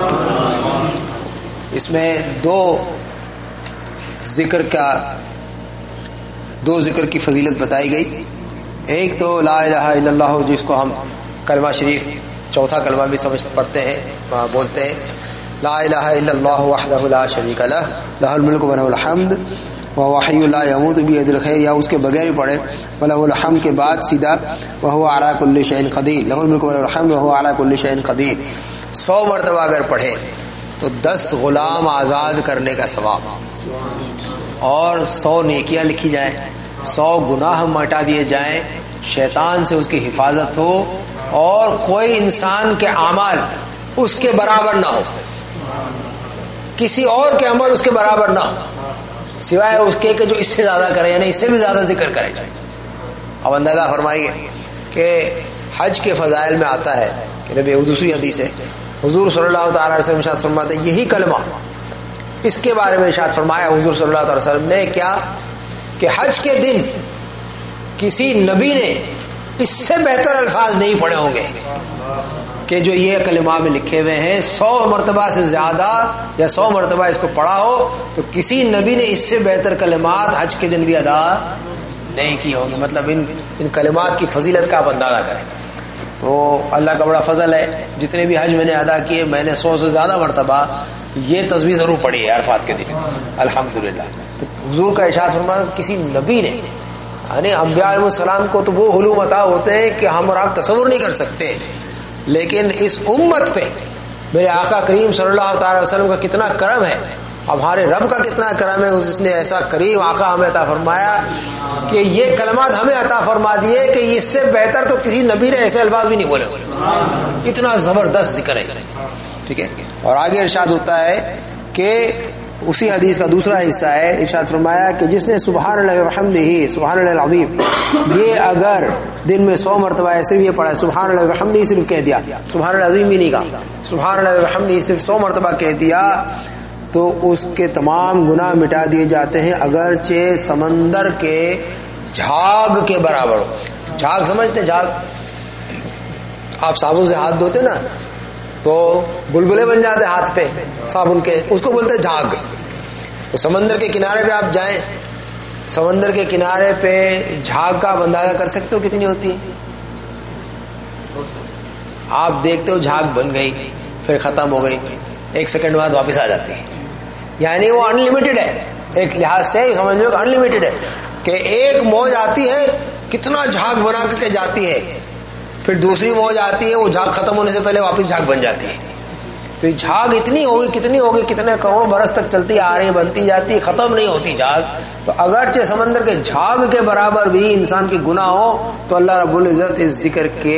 اس میں دو ذکر کا دو ذکر کی فضیلت بتائی گئی۔ ایک تو لا الہ الا اللہ جس کو ہم کلمہ شریف چوتھا کلمہ بھی سمجھ پڑھتے ہیں بولتے ہیں، لا الہ الا اللہ وحدہ لا شریک لہ لہ الملک و لہ الحمد وہو حی لا یموت بیدہ الخیر، یا اس کے بغیر ہی پڑھے ولہ الحمد کے بعد سیدھا وہو علی کل شیء قدیر، لہ الملک و لہ الحمد وہو علی کل شیء قدیر، سو مرتبہ اگر پڑھے تو دس غلام آزاد کرنے کا ثواب اور سو نیکیاں لکھی جائیں، سو گناہ مٹا دیے جائیں، شیطان سے اس کی حفاظت ہو اور کوئی انسان کے اعمال اس کے برابر نہ ہو، کسی اور کے عمل اس کے برابر نہ ہو سوائے اس کے کہ جو اس سے زیادہ کرے، یعنی اس سے بھی زیادہ ذکر کرے جائے۔ اب اندازہ فرمائیے کہ حج کے فضائل میں آتا ہے کہ نبی دوسری حدیث ہے حضور صلی اللہ تعالی علیہ وسلم ارشاد فرماتے ہیں یہی کلمہ، اس کے بارے میں ارشاد فرمایا حضور صلی اللہ تعالی وسلم نے کیا کہ حج کے دن کسی نبی نے اس سے بہتر الفاظ نہیں پڑھے ہوں گے کہ جو یہ کلمات میں لکھے ہوئے ہیں، سو مرتبہ سے زیادہ یا سو مرتبہ اس کو پڑھا ہو تو کسی نبی نے اس سے بہتر کلمات حج کے دن بھی ادا نہیں کی ہوں گی۔ مطلب ان ان کلمات کی فضیلت کا آپ اندازہ کریں تو اللہ کا بڑا فضل ہے، جتنے بھی حج میں نے ادا کیے میں نے سو سے زیادہ مرتبہ یہ تسبیح ضرور پڑھی ہے عرفات کے دن الحمدللہ۔ تو حضور کا ارشاد فرمایا کسی نبی نے، یعنی انبیاء علیہ السلام کو تو وہ علوم عطا ہوتے ہیں کہ ہم اور آپ تصور نہیں کر سکتے، لیکن اس امت پہ میرے آقا کریم صلی اللہ تعالی وسلم کا کتنا کرم ہے، اب ہمارے رب کا کتنا کرم ہے، اس نے ایسا کریم آقا ہمیں عطا فرمایا کہ یہ کلمات ہمیں عطا فرما دیے کہ اس سے بہتر تو کسی نبی نے ایسے الفاظ بھی نہیں بولے ہوئے، اتنا زبردست ذکر ہے۔ ٹھیک ہے، اور آگے ارشاد ہوتا ہے کہ اسی حدیث کا دوسرا حصہ ہے، ارشاد فرمایا کہ جس نے سبحان اللہ وبحمدہ سبحان اللہ العظیم یہ اگر دن میں سو مرتبہ ایسے بھی یہ پڑھا، سبحان اللہ وبحمدہ صرف کہہ دیا، سبحان اللہ العظیم بھی نہیں کہا، سبحان اللہ وبحمدہ صرف سو مرتبہ کہہ دیا تو اس کے تمام گناہ مٹا دیے جاتے ہیں اگرچہ سمندر کے جھاگ کے برابر ہو۔ جھاگ سمجھتے ہیں؟ جھاگ آپ صابن سے ہاتھ دھوتے نا تو بلبلے بن جاتے ہاتھ پہ صابن کے، اس کو بولتے جھاگ۔ تو سمندر کے کنارے پہ آپ جائیں، سمندر کے کنارے پہ جھاگ کا آپ اندازہ کر سکتے ہو کتنی ہوتی ہے؟ آپ دیکھتے ہو جھاگ بن گئی پھر ختم ہو گئی، ایک سیکنڈ بعد واپس آ جاتی ہے، یعنی وہ ان لمیٹڈ ہے، ایک لحاظ سے سمجھ لو ان لمیٹڈ ہے کہ ایک موج آتی ہے کتنا جھاگ بنا کے جاتی ہے، پھر دوسری موج آتی ہے وہ جھاگ ختم ہونے سے پہلے واپس جھاگ بن جاتی ہے۔ تو جھاگ اتنی ہوگی کتنی ہوگی کتنے کروڑوں برس تک چلتی آ رہی بنتی جاتی، ختم نہیں ہوتی جھاگ۔ تو اگرچہ سمندر کے جھاگ کے برابر بھی انسان کی گناہ ہو تو اللہ رب العزت اس ذکر کے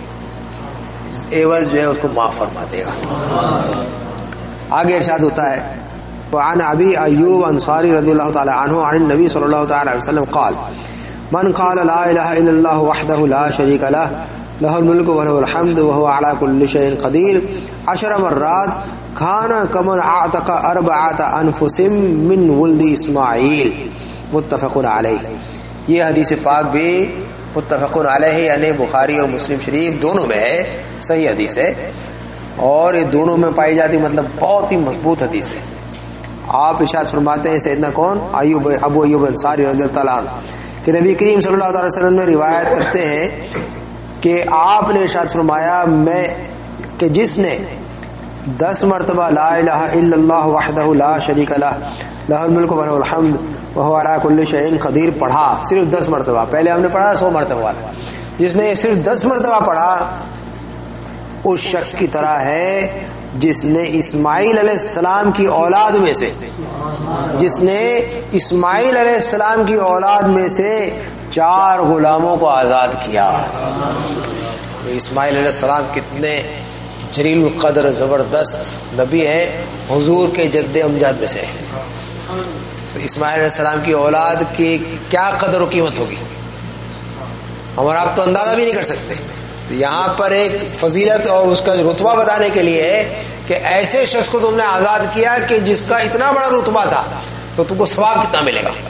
عوض جو ہے اس کو معاف فرما دے گا۔ آگے ارشاد ہوتا ہے وعن ابی ایوب انصاری رضی اللہ تعالی عنہ عن النبی صلی اللہ تعالی علیہ وسلم قال من قال لا الہ الا اللہ وحدہ لا شریک لہ لہ الملک ولہ الحمد وہو علی کل شیء قدیر عشر مرات کان کمن اعتق اربعۃ انفس من ولد اسماعیل متفق علیہ۔ یہ حدیث پاک بھی متفق علیہ یعنی بخاری اور مسلم شریف دونوں میں ہے، صحیح حدیث ہے، اور یہ دونوں میں پائی جاتی مطلب بہت ہی مضبوط حدیث ہے۔ آپ ارشاد فرماتے ہیں سیدنا کون ایوب ابو ایوب انصاری رضی اللہ عنہ کہ نبی کریم صلی اللہ علیہ وسلم نے روایت کرتے ہیں کہ آپ نے ارشاد فرمایا میں کہ جس نے دس مرتبہ لا الہ الا اللہ وحدہ لا شریک لہ لہ الملک ولہ الحمد وہو علی کل شیء قدیر پڑھا، صرف دس مرتبہ، پہلے ہم نے پڑھا سو مرتبہ والا، جس نے صرف دس مرتبہ پڑھا اس شخص کی طرح ہے جس نے اسماعیل علیہ السلام کی اولاد میں سے جس نے اسماعیل علیہ السلام کی اولاد میں سے چار غلاموں کو آزاد کیا۔ تو اسماعیل علیہ السلام کتنے جلیل القدر زبردست نبی ہیں، حضور کے جد امجاد میں سے۔ تو اسماعیل علیہ السلام کی اولاد کی کیا قدر و قیمت ہوگی ہم اور آپ تو اندازہ بھی نہیں کر سکتے۔ یہاں پر ایک فضیلت اور اس کا رتبہ بتانے کے لیے ہے کہ ایسے شخص کو تم نے آزاد کیا کہ جس کا اتنا بڑا رتبہ تھا تو تم کو ثواب کتنا ملے گا.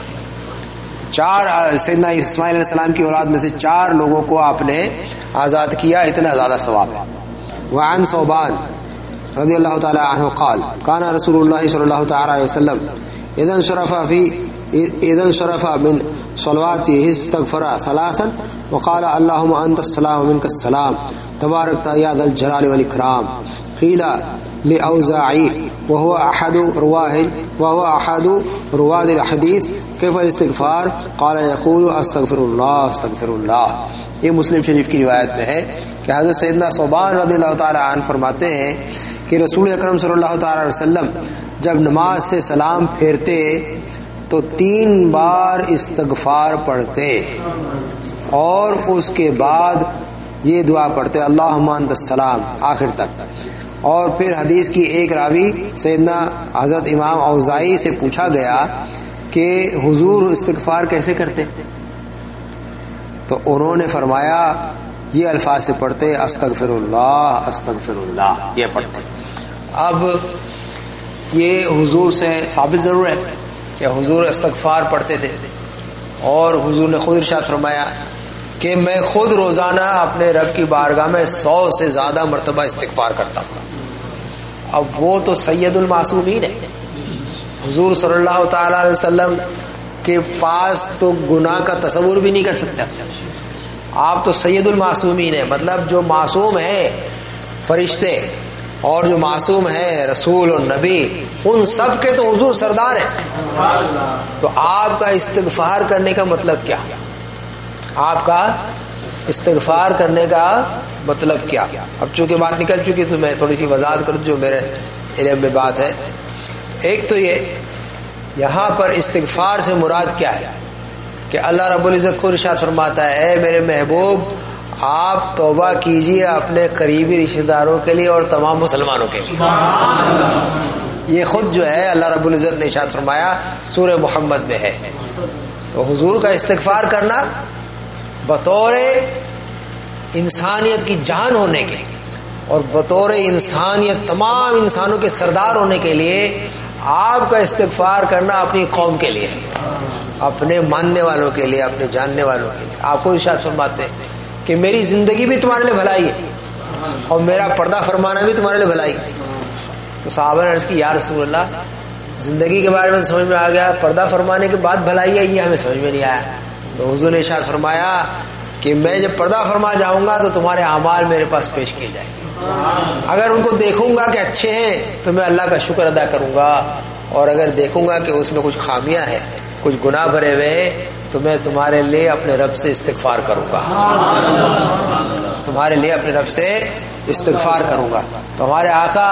چار سیدنا اسماعیل علیہ السلام کی اولاد میں سے چار لوگوں کو آپ نے آزاد کیا, اتنا زیادہ ثواب ہے. وعن ثوبان رضی اللہ تعالی عنہ قال کان رسول اللہ صلی اللہ تعالی علیہ وسلم اذا انصرف فی اذا انصرف من صلواته استغفر ثلاثا وقال اللهم انت السلام ومنك السلام تبارك يا ذا الجلال والاكرام. قيل لاوزاعي وهو احد رواه وهو احد رواد الحديث كيف الاستغفار قال يقول استغفر الله استغفر الله. یہ مسلم شریف کی روایت میں ہے کہ حضرت سیدنا ثوبان رضی اللہ تعالی عنہ فرماتے ہیں کہ رسول اکرم صلی اللہ تعالی علیہ وسلم جب نماز سے سلام پھیرتے تو تین بار استغفار پڑھتے اور اس کے بعد یہ دعا پڑھتے اللہم انت السلام آخر تک. اور پھر حدیث کی ایک راوی سیدنا حضرت امام اوزاعی سے پوچھا گیا کہ حضور استغفار کیسے کرتے, تو انہوں نے فرمایا یہ الفاظ سے پڑھتے استغفر اللہ استغفر اللہ, یہ پڑھتے. اب یہ حضور سے ثابت ضرور ہے کہ حضور استغفار پڑھتے تھے, اور حضور نے خود ارشاد فرمایا کہ میں خود روزانہ اپنے رب کی بارگاہ میں سو سے زیادہ مرتبہ استغفار کرتا ہوں. اب وہ تو سید المعصومین ہے, حضور صلی اللہ تعالی علیہ وسلم کے پاس تو گناہ کا تصور بھی نہیں کر سکتا. آپ تو سید المعصومین ہیں, مطلب جو معصوم ہیں فرشتے اور جو معصوم ہیں رسول اور نبی, ان سب کے تو حضور سردار ہیں. تو آپ کا استغفار کرنے کا مطلب کیا, آپ کا استغفار کرنے کا مطلب کیا. اب چونکہ بات نکل چکی تو میں تھوڑی سی وضاحت کر دوں جو میرے علم میں بات ہے. ایک تو یہ یہاں پر استغفار سے مراد کیا ہے کہ اللہ رب العزت کو ارشاد فرماتا ہے اے میرے محبوب آپ توبہ کیجئے اپنے قریبی رشتہ داروں کے لیے اور تمام مسلمانوں کے لیے. یہ خود جو ہے اللہ رب العزت نے ارشاد فرمایا سورہ محمد میں ہے. تو حضور کا استغفار کرنا بطور انسانیت کی جان ہونے کے اور بطور انسانیت تمام انسانوں کے سردار ہونے کے لیے آپ کا استغفار کرنا اپنی قوم کے لیے ہے, اپنے ماننے والوں کے لیے, اپنے جاننے والوں کے لیے. آپ کو ارشاد فرماتے ہیں کہ میری زندگی بھی تمہارے لیے بھلائی ہے اور میرا پردہ فرمانا بھی تمہارے لیے بھلائی ہے. تو صحابہ نے عرض کی یا رسول اللہ زندگی کے بارے میں سمجھ میں آ گیا, پردہ فرمانے کے بعد بھلائی ہے یہ ہمیں سمجھ میں نہیں آیا. تو حضور نے ارشاد فرمایا کہ میں جب پردہ فرما جاؤں گا تو تمہارے اعمال میرے پاس پیش کیے جائیں گے. اگر ان کو دیکھوں گا کہ اچھے ہیں تو میں اللہ کا شکر ادا کروں گا, اور اگر دیکھوں گا کہ اس میں کچھ خامیاں ہیں, کچھ گناہ بھرے ہوئے ہیں, تو میں تمہارے لیے اپنے رب سے استغفار کروں گا, تمہارے لیے اپنے رب سے استغفار کروں گا. تو ہمارے آقا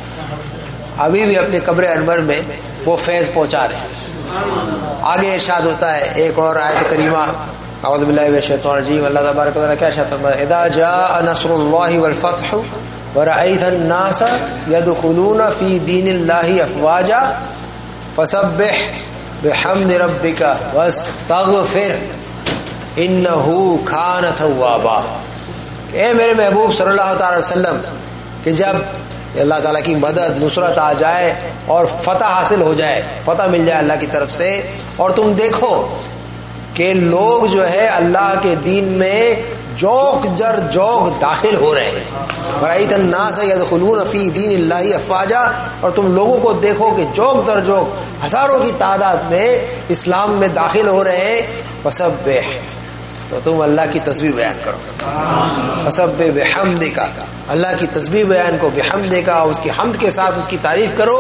ابھی بھی اپنے قبر انور میں وہ فیض پہنچا رہے ہیں. آگے ارشاد ہوتا ہے ایک اور آیت کریمہ اعوذ باللہ من الشیطان الرجیم. اللہ تبارک و تعالی کیا ارشاد فرماتا ہے اذا جاء نصر اللہ والفتح ورأيت الناس يدخلون في دين الله افواجا فسبح بحمد ربك واستغفر انه كان توابا. اے میرے محبوب صلی اللہ تعالی وسلم کہ جب اللہ تعالیٰ کی مدد نصرت آ جائے اور فتح حاصل ہو جائے, فتح مل جائے اللہ کی طرف سے, اور تم دیکھو کہ لوگ جو ہے اللہ کے دین میں جوک جر جوک داخل ہو رہے ہیں. رأیت الناس یدخلون فی دین اللہ افواجا, اور تم لوگوں کو دیکھو کہ جوک در جوک ہزاروں کی تعداد میں اسلام میں داخل ہو رہے ہیں. فسبح, تو تم اللہ کی تسبیح بیان کرو. فسبح بحمدک, اللہ کی تسبیح بیان کو, بحمد کا اس کی حمد کے ساتھ اس کی تعریف کرو.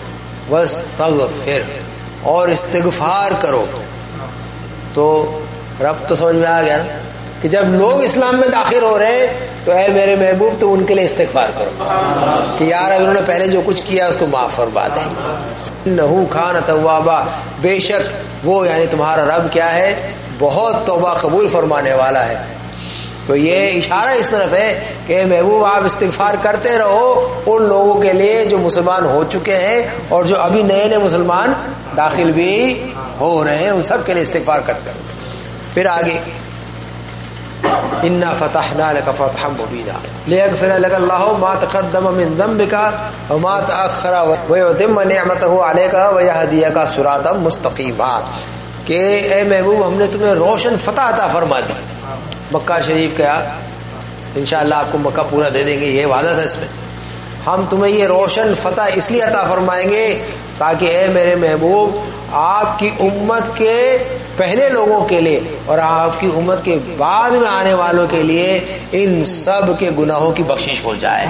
واستغفر, اور استغفار کرو. تو رب تو سمجھ میں آ گیا نا کہ جب لوگ اسلام میں داخل ہو رہے ہیں تو اے میرے محبوب تو ان کے لیے استغفار کرو کہ یار اب انہوں نے پہلے جو کچھ کیا اس کو معاف فرما دیں. انہ کان توابا, بے شک وہ یعنی تمہارا رب کیا ہے بہت توبہ قبول فرمانے والا ہے. تو یہ اشارہ اس طرف ہے کہ محبوب آپ استغفار کرتے رہو ان لوگوں کے لیے جو مسلمان ہو چکے ہیں اور جو ابھی نئے نئے مسلمان داخل بھی ہو رہے ہیں, ان سب کے لیے استغفار کرتے رہو. پھر آگے انا فتحنا لك فتحا مبینا لیغفر لك اللہ ما تقدم من ذنبك وما تأخر ویتم نعمته عليك ویہدیک صراطا مستقیما کہ اے محبوب ہم نے تمہیں روشن فتح عطا فرما دی. مکہ شریف کا انشاءاللہ آپ کو مکہ پورا دے دیں گے، یہ وعدہ تھا اس میں. ہم تمہیں یہ روشن فتح اس لیے عطا فرمائیں گے تاکہ اے میرے محبوب آپ کی امت کے پہلے لوگوں کے لیے اور آپ کی امت کے بعد میں آنے والوں کے لیے ان سب کے گناہوں کی بخشش ہو جائے،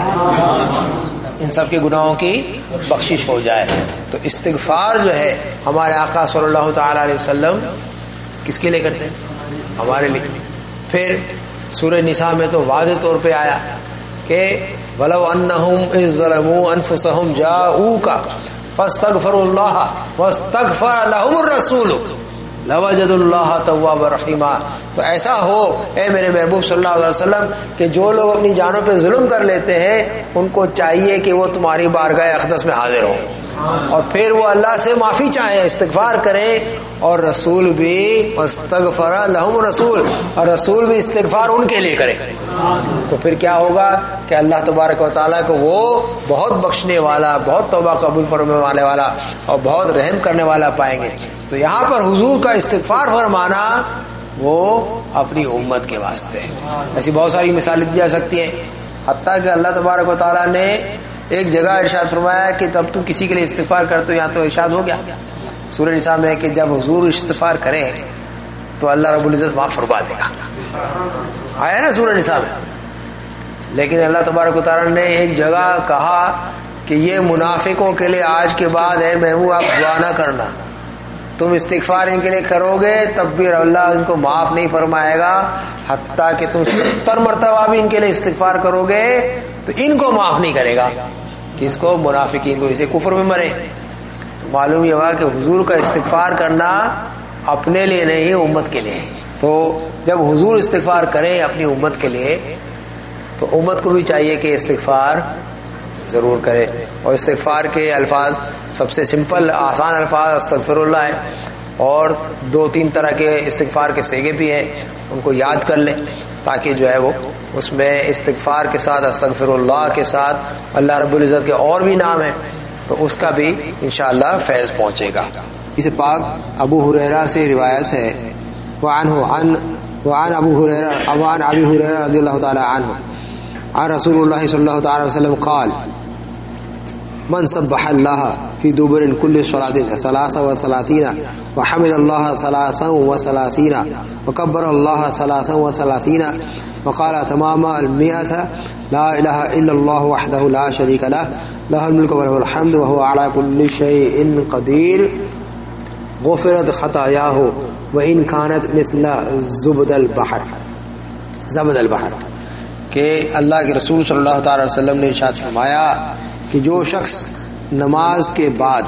ان سب کے گناہوں کی بخشش ہو جائے. تو استغفار جو ہے ہمارے آقا صلی اللہ تعالی علیہ وسلم کس کے لیے کرتے ہیں؟ ہمارے لیے. پھر سورہ نساء میں تو واضح طور پہ آیا کہ وَلَوْ أَنَّهُمْ إِذْ ظَلَمُوا أَنفُسَهُمْ جَاءُوكَ فَاسْتَغْفَرُوا اللَّهَ وَاسْتَغْفَرَ لَهُمُ الرَّسُولُ لَوَجَدُوا اللَّهَ تَوَّابًا رَحِيمًا. تو ایسا ہو اے میرے محبوب صلی اللہ علیہ وسلم کہ جو لوگ اپنی جانوں پہ ظلم کر لیتے ہیں ان کو چاہیے کہ وہ تمہاری بارگاہ اقدس میں حاضر ہوں اور پھر وہ اللہ سے معافی چاہیں، استغفار کریں، اور رسول بھی واستغفر لہم رسول، اور رسول بھی استغفار ان کے لیے کرے. تو پھر کیا ہوگا کہ اللہ تبارک و تعالیٰ کو وہ بہت بخشنے والا، بہت توبہ قبول فرمانے والا اور بہت رحم کرنے والا پائیں گے. تو یہاں پر حضور کا استغفار فرمانا وہ اپنی امت کے واسطے ہے. ایسی بہت ساری مثالیں دی جا سکتی ہیں، حتیٰ کہ اللہ تبارک و تعالیٰ نے ایک جگہ ارشاد فرمایا کہ تب تم کسی کے لیے استغفار کرتے ہو، یہاں تو ارشاد ہو گیا سورہ نساء میں کہ جب حضور استغفار کریں تو اللہ رب العزت معاف فرما دے گا. آیا نا سورہ نساء میں. لیکن اللہ تبارک و تعالیٰ نے ایک جگہ کہا کہ یہ منافقوں کے لیے آج کے بعد ہے محبوب آپ دعا نہ کرنا، تم استغفار ان کے لیے کرو گے تب بھی اللہ ان کو معاف نہیں فرمائے گا، حتیٰ کہ تم ستر مرتبہ بھی ان کے لیے استغفار کرو گے تو ان کو معاف نہیں کرے گا. کس کو؟ منافقین کو، اسے کفر میں مرے. معلوم یہ ہوا کہ حضور کا استغفار کرنا اپنے لیے نہیں امت کے لیے. تو جب حضور استغفار کریں اپنی امت کے لیے تو امت کو بھی چاہیے کہ استغفار ضرور کرے. اور استغفار کے الفاظ سب سے سمپل آسان الفاظ استغفر اللہ ہے، اور دو تین طرح کے استغفار کے صیغے بھی ہیں، ان کو یاد کر لیں تاکہ جو ہے وہ اس میں استغفار کے ساتھ استغفر اللہ کے ساتھ اللہ رب العزت کے اور بھی نام ہیں تو اس کا بھی انشاءاللہ فیض پہنچے گا. اس پاک ابو ہریرہ سے روایت ہے وعنہ عن وعن ابو ہریرہ وعن ابی ہریرہ رضی اللہ تعالی عنہ عن رسول اللہ صلی اللہ تعالی وسلم قال من سبح اللہ فی دبر کل صلاة ثلاث و ثلاثین وحمد اللہ ثلاث و ثلاثین وکبر اللہ ثلاث و ثلاثین وقال تمام المئة لا الہ الا اللہ وحدہ لا شریک لہ لہ الملک وله الحمد وهو على كل شيء قدیر غفرت خطایاہ وان كانت مثل زبد البحر زبد البحر. کہ اللہ کے رسول صلی اللہ تعالی وسلم نے ارشاد فرمایا کہ جو شخص نماز کے بعد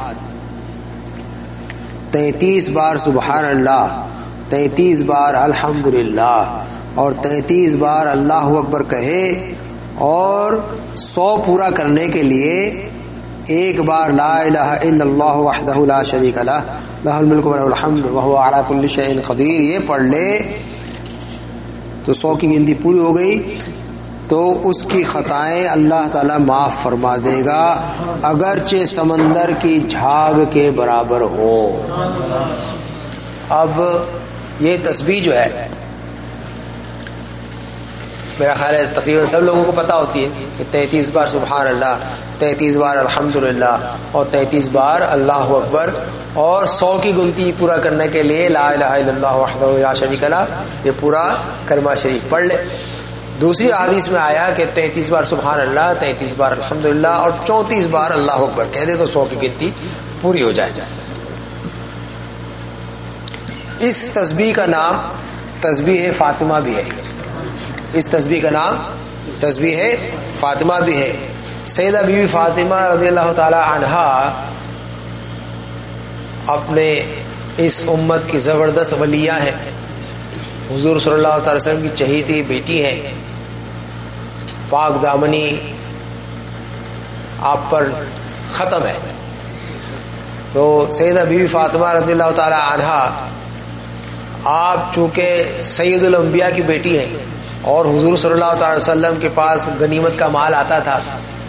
تینتیس بار سبحان اللہ، تینتیس بار الحمدللہ اور تینتیس بار اللہ اکبر کہے اور سو پورا کرنے کے لیے ایک بار لا الہ الا اللہ وحدہ لا شریک لہ لہ الملک وله الحمد وهو على كل شيء قدیر یہ پڑھ لے تو سو کی گنتی پوری ہو گئی، تو اس کی خطائیں اللہ تعالیٰ معاف فرما دے گا اگرچہ سمندر کی جھاگ کے برابر ہو. اب یہ تسبیح جو ہے میرا خیال ہے تقریباً سب لوگوں کو پتہ ہوتی ہے کہ تینتیس بار سبحان اللہ، تینتیس بار الحمدللہ اور تینتیس بار اللہ اکبر اور سو کی گنتی پورا کرنے کے لیے لا الہ الا اللہ وحدہ لا شریک لہ یہ پورا کلمہ شریف پڑھ لے. دوسری حدیث میں آیا کہ تینتیس بار سبحان اللہ، تینتیس بار الحمدللہ اور چونتیس بار اللہ اکبر کہہ دے تو سو کی گنتی پوری ہو جائے. اس تسبیح کا نام تسبیح فاطمہ بھی ہے. اس تسبیح کا نام تسبیح فاطمہ بھی ہے. سیدہ بی بی فاطمہ رضی اللہ تعالی عنہا اپنے اس امت کی زبردست ولیہ ہیں، حضور صلی اللہ تعالی وسلم کی چہیتی بیٹی ہیں، پاک دامنی آپ پر ختم ہے. تو سیدہ بی بی فاطمہ رضی اللہ تعالی عنہا آپ چونکہ سید الانبیاء کی بیٹی ہیں اور حضور صلی اللہ تعالی وسلم کے پاس غنیمت کا مال آتا تھا،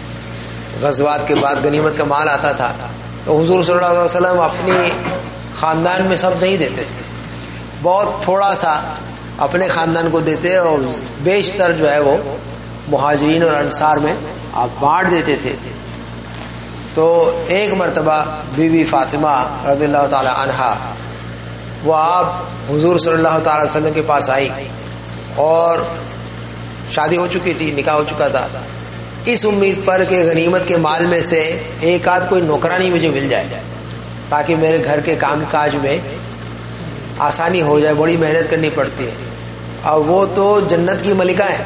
غزوات کے بعد غنیمت کا مال آتا تھا، تو حضور صلی اللہ علیہ وسلم اپنی خاندان میں سب نہیں دیتے تھے، بہت تھوڑا سا اپنے خاندان کو دیتے اور بیشتر جو ہے وہ مہاجرین اور انصار میں آپ بانٹ دیتے تھے۔ تو ایک مرتبہ بی بی فاطمہ رضی اللہ تعالی عنہا وہ آپ حضور صلی اللہ تعالی وسلم کے پاس آئی اور شادی ہو چکی تھی، نکاح ہو چکا تھا، اس امید پر کہ غنیمت کے مال میں سے ایک آدھ کوئی نوکرانی مجھے مل جائے تاکہ میرے گھر کے کام کاج میں آسانی ہو جائے، بڑی محنت کرنی پڑتی ہے۔ اور وہ تو جنت کی ملکہ ہے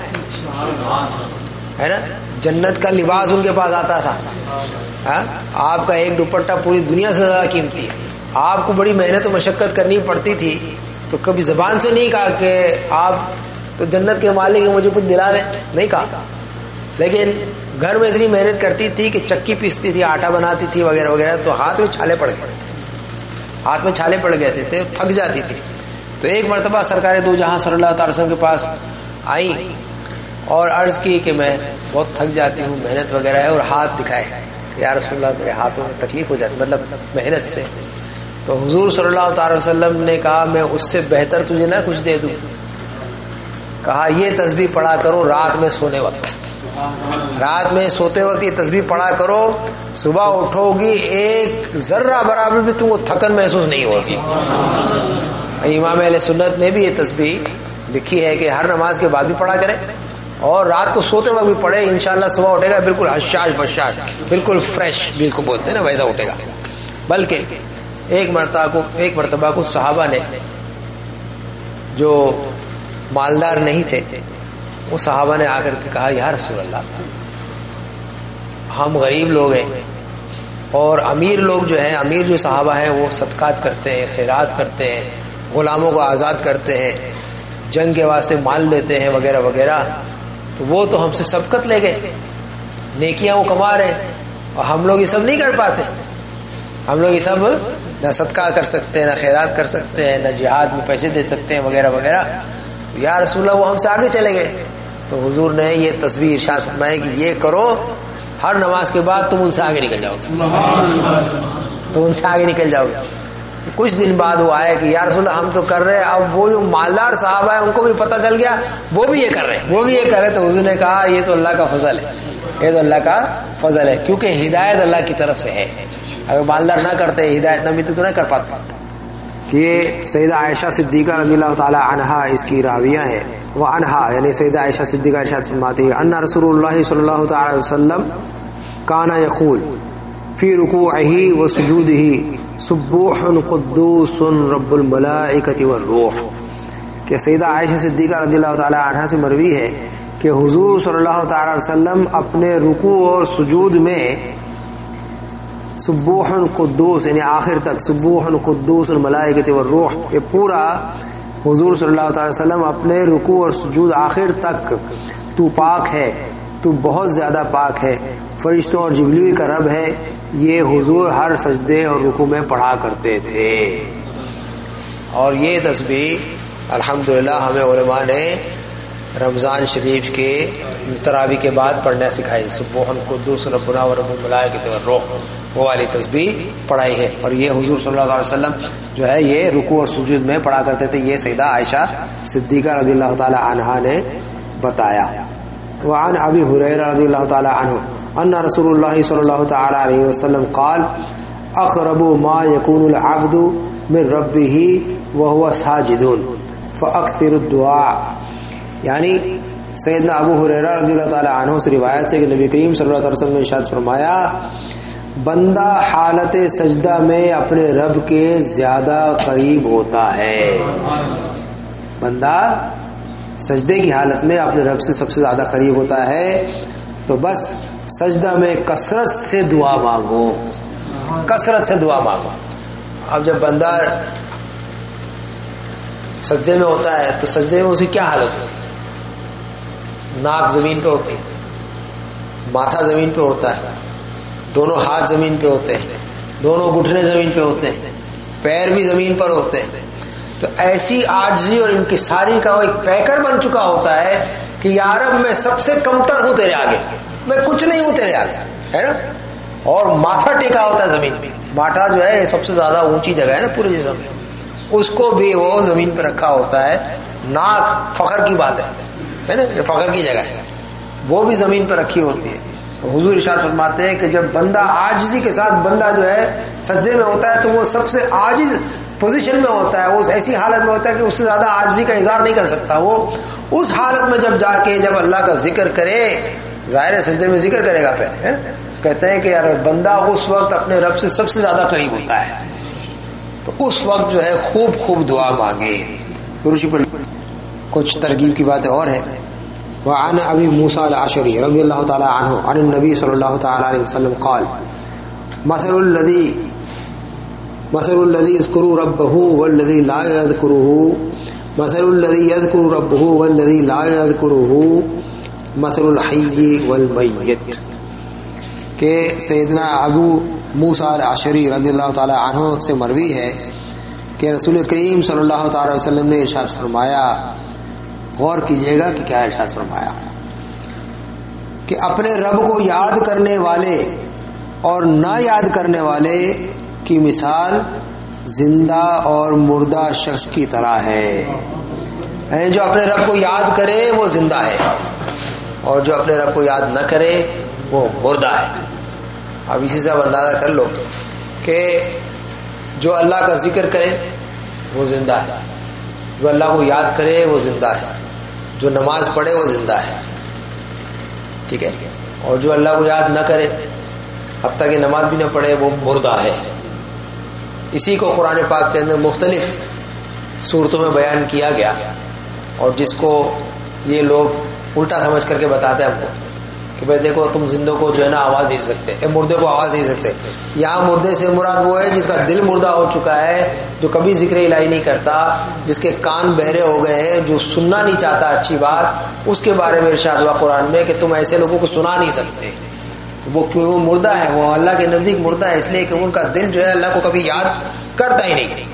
ہے نا، جنت کا لباس ان کے پاس آتا تھا، آپ کا ایک دوپٹہ پوری دنیا سے زیادہ قیمتی ہے، آپ کو بڑی محنت و مشقت کرنی پڑتی تھی، تو کبھی زبان سے نہیں کہا کہ آپ تو جنت کے مالک ہیں مجھے کچھ دلا دیں، نہیں کہا، لیکن گھر میں اتنی محنت کرتی تھی کہ چکی پیستی تھی، آٹا بناتی تھی وغیرہ وغیرہ، تو ہاتھ میں چھالے پڑ گئے ہاتھ میں چھالے پڑ گئے تھے، تھک جاتی تھی۔ تو ایک مرتبہ سرکار دو جہاں صلی اللہ تعالی وسلم کے پاس آئی اور عرض کی کہ میں بہت تھک جاتی ہوں، محنت وغیرہ ہے، اور ہاتھ دکھائے کہ یا رسول اللہ میرے ہاتھوں میں تکلیف ہو جاتی مطلب محنت سے۔ تو حضور صلی اللہ تعالی وسلم نے کہا میں اس سے بہتر تجھے نہ کچھ دے دوں، کہا یہ تسبیح پڑھا کرو رات میں سونے وقت، رات میں سوتے وقت یہ تسبیح پڑھا کرو، صبح اٹھو گی ایک ذرہ برابر بھی تم کو تھکن محسوس نہیں ہوگی۔ امام اہل سنت نے بھی یہ تسبیح لکھی ہے کہ ہر نماز کے بعد بھی پڑھا کرے اور رات کو سوتے وقت بھی پڑھے، انشاءاللہ صبح اٹھے گا بالکل حشاش بشاش، بالکل فریش، بالکل بولتے ہیں نا ویسا اٹھے گا۔ بلکہ ایک مرتبہ کو ایک مرتبہ کو صحابہ نے جو مالدار نہیں تھے وہ صحابہ نے آ کر کے کہا یا رسول اللہ ہم غریب لوگ ہیں اور امیر لوگ جو ہیں، امیر جو صحابہ ہیں وہ صدقات کرتے ہیں، خیرات کرتے ہیں، غلاموں کو آزاد کرتے ہیں، جنگ کے واسطے مال دیتے ہیں وغیرہ وغیرہ، تو وہ تو ہم سے سبقت لے گئے، نیکیاں وہ کما رہے ہیں اور ہم لوگ یہ سب نہیں کر پاتے، ہم لوگ یہ سب نہ صدقہ کر سکتے ہیں، نہ خیرات کر سکتے ہیں، نہ جہاد میں پیسے دے سکتے ہیں وغیرہ وغیرہ۔ یا رسول اللہ وہ ہم سے آگے چلے گئے، تو حضور نے یہ تسبیح ارشاد فرمایا کہ یہ کرو، ہر نماز کے بعد تم ان سے آگے نکل جاؤ گے، تو ان سے آگے نکل جاؤ گے۔ کچھ دن بعد وہ آئے کہ یا رسول اللہ ہم تو کر رہے ہیں، اب وہ جو مالدار صحابہ ہیں ان کو بھی پتہ چل گیا وہ بھی یہ کر رہے ہیں وہ بھی یہ کر رہے ہیں، تو حضور نے کہا یہ تو اللہ کا فضل ہے، یہ تو اللہ کا فضل ہے، کیونکہ ہدایت اللہ کی طرف سے ہے، اگر مالدار نہ کرتے ہدایت نہ ملتی تو نہ کر پاتے۔ یہ سیدہ عائشہ صدیقہ رضی اللہ تعالی عنہا اس کی راویہ ہے، وہ عنہا یعنی سیدہ عائشہ صدیقہ ارشاد فرماتی ہے ان رسول اللہ صلی اللہ تعالی وسلم کان یقول فی رکوعہ و سجودہ سبوح قدوس رب الملائکۃ والروح، کہ سیدہ عائشہ صدیقہ رضی اللہ تعالی عنہا سے مروی ہے کہ حضور صلی اللہ تعالی وسلم اپنے رکوع اور سجود میں سبوح قدوس یعنی آخر تک سبوح قدوس الملائکۃ والروح، یہ پورا حضور صلی اللہ تعالی وسلم اپنے رکوع اور سجود آخر تک تو پاک ہے، تو بہت زیادہ پاک ہے، فرشتوں اور جبریل کا رب ہے، یہ حضور ہر سجدے اور رکوع میں پڑھا کرتے تھے۔ اور یہ تسبیح الحمدللہ ہمیں علماء نے رمضان شریف کے تراویح کے بعد پڑھنا سکھائی، سبوح قدوس ربنا و رب الملائکۃ والروح، وہ والی تسبیح پڑھائی ہے، اور یہ حضور صلی اللہ علیہ وسلم جو ہے یہ رکوع اور سجود میں پڑھا کرتے تھے، یہ سیدہ عائشہ صدیقہ رضی اللہ تعالی عنہا نے بتایا۔ وعن ابی ہریرہ رضی اللہ تعالی عنہ ان رسول اللہ صلی اللہ تعالی علیہ وسلم قال اقرب ما يكون العبد من ربه وهو ساجد فاكثر الدعاء، یعنی سیدنا ابو ہریرہ رضی اللہ تعالی عنہ سے روایت ہے کہ نبی کریم صلی اللہ علیہ وسلم نے ارشاد فرمایا بندہ حالت سجدہ میں اپنے رب کے زیادہ قریب ہوتا ہے، بندہ سجدے کی حالت میں اپنے رب سے سب سے زیادہ قریب ہوتا ہے، تو بس سجدہ میں کثرت سے دعا مانگو، کثرت سے دعا مانگو۔ اب جب بندہ سجدے میں ہوتا ہے تو سجدے میں اسی کیا حالت ہوتی ہے؟ ناک زمین پہ ہوتی ہے، ماتھا زمین پہ ہوتا ہے، دونوں ہاتھ زمین پہ ہوتے ہیں، دونوں گھٹنے زمین پہ ہوتے ہیں، پیر بھی زمین پر ہوتے ہیں، تو تو ایسی عاجزی اور انکساری کا وہ ایک پیکر بن چکا ہوتا ہے کہ یا رب میں سب سے کمتر ہوں تیرے آگے، میں کچھ نہیں ہوں تیرے آگے، ہے نا. اور ماتھا ٹیکا ہوتا ہے زمین پہ. ماتھا جو ہے سب سے زیادہ اونچی جگہ ہے نا پورے جسم میں، اس کو بھی وہ زمین پہ رکھا ہوتا ہے. ناک فخر کی بات ہے نا، یہ فخر کی جگہ ہے، وہ بھی زمین پہ رکھی ہوتی ہے. حضور ارشاد فرماتے ہیں کہ جب بندہ عاجزی کے ساتھ بندہ جو ہے سجدے میں ہوتا ہے تو وہ سب سے عاجز پوزیشن میں ہوتا ہے، وہ ایسی حالت میں ہوتا ہے کہ اس سے زیادہ عاجزی کا اظہار نہیں کر سکتا. وہ اس حالت میں جب جا کے جب اللہ کا ذکر کرے، ظاہر سجدے میں ذکر کرے گا پہلے، کہتے ہیں کہ یار بندہ اس وقت اپنے رب سے سب سے زیادہ قریب ہوتا ہے، تو اس وقت جو ہے خوب خوب دعا مانگے. کچھ ترغیب کی باتیں اور ہیں. وعن ابی موسیٰ الاشعری رضی اللہ تعالی عنہ عن النبی صلی اللہ تعالی علیہ وسلم قال مثل الذی مثل الذی یذکر ربہ والذی لا یذکرہ مثل الذی یذکر ربہ والذی لا یذکرہ مثل الحی والمیت. کہ سیدنا ابو موسیٰ الاشعری رضی اللہ تعالی عنہ سے مروی ہے کہ رسول کریم صلی اللہ تعالی علیہ وسلم نے ارشاد فرمایا، غور کیجئے گا کہ کیا ارشاد فرمایا، کہ اپنے رب کو یاد کرنے والے اور نہ یاد کرنے والے کی مثال زندہ اور مردہ شخص کی طرح ہے. یعنی جو اپنے رب کو یاد کرے وہ زندہ ہے، اور جو اپنے رب کو یاد نہ کرے وہ مردہ ہے. اب اسی سے اب اندازہ کر لو کہ جو اللہ کا ذکر کرے وہ زندہ ہے، جو اللہ کو یاد کرے وہ زندہ ہے، جو نماز پڑھے وہ زندہ ہے، ٹھیک ہے. اور جو اللہ کو یاد نہ کرے حتیٰ کہ نماز بھی نہ پڑھے وہ مردہ ہے. اسی کو قرآن پاک کے اندر مختلف صورتوں میں بیان کیا گیا، اور جس کو یہ لوگ الٹا سمجھ کر کے بتاتے ہیں ہم کو کہ بھائی دیکھو تم زندوں کو جو ہے نا آواز دے سکتے، اے مردے کو آواز دے سکتے. یہاں مردے سے مراد وہ ہے جس کا دل مردہ ہو چکا ہے، جو کبھی ذکر الہی نہیں کرتا، جس کے کان بہرے ہو گئے ہیں، جو سننا نہیں چاہتا اچھی بات، اس کے بارے میں ارشاد ہوا قرآن میں کہ تم ایسے لوگوں کو سنا نہیں سکتے. وہ کیوں؟ وہ مردہ ہے، وہ اللہ کے نزدیک مردہ ہے، اس لیے کہ ان کا دل جو ہے اللہ کو کبھی یاد کرتا ہی نہیں.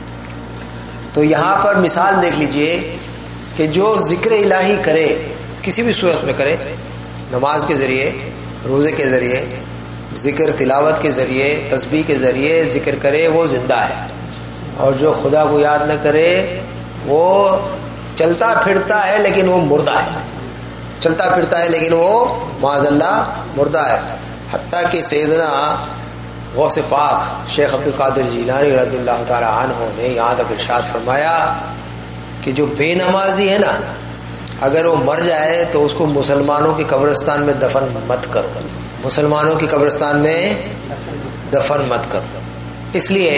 تو یہاں پر مثال دیکھ لیجئے کہ جو ذکر الہی کرے کسی بھی صورت میں کرے، نماز کے ذریعے، روزے کے ذریعے، ذکر تلاوت کے ذریعے، تسبیح کے ذریعے ذکر کرے وہ زندہ ہے. اور جو خدا کو یاد نہ کرے وہ چلتا پھرتا ہے لیکن وہ مردہ ہے، چلتا پھرتا ہے لیکن وہ معاذ اللہ مردہ ہے. حتیٰ کہ سیدنا غوث پاک شیخ عبد القادر جیلانی رضی اللہ تعالی عنہ نے یہاں تک ارشاد فرمایا کہ جو بے نمازی ہے نا، اگر وہ مر جائے تو اس کو مسلمانوں کی قبرستان میں دفن مت کرو، مسلمانوں کی قبرستان میں دفن مت کرو. اس لیے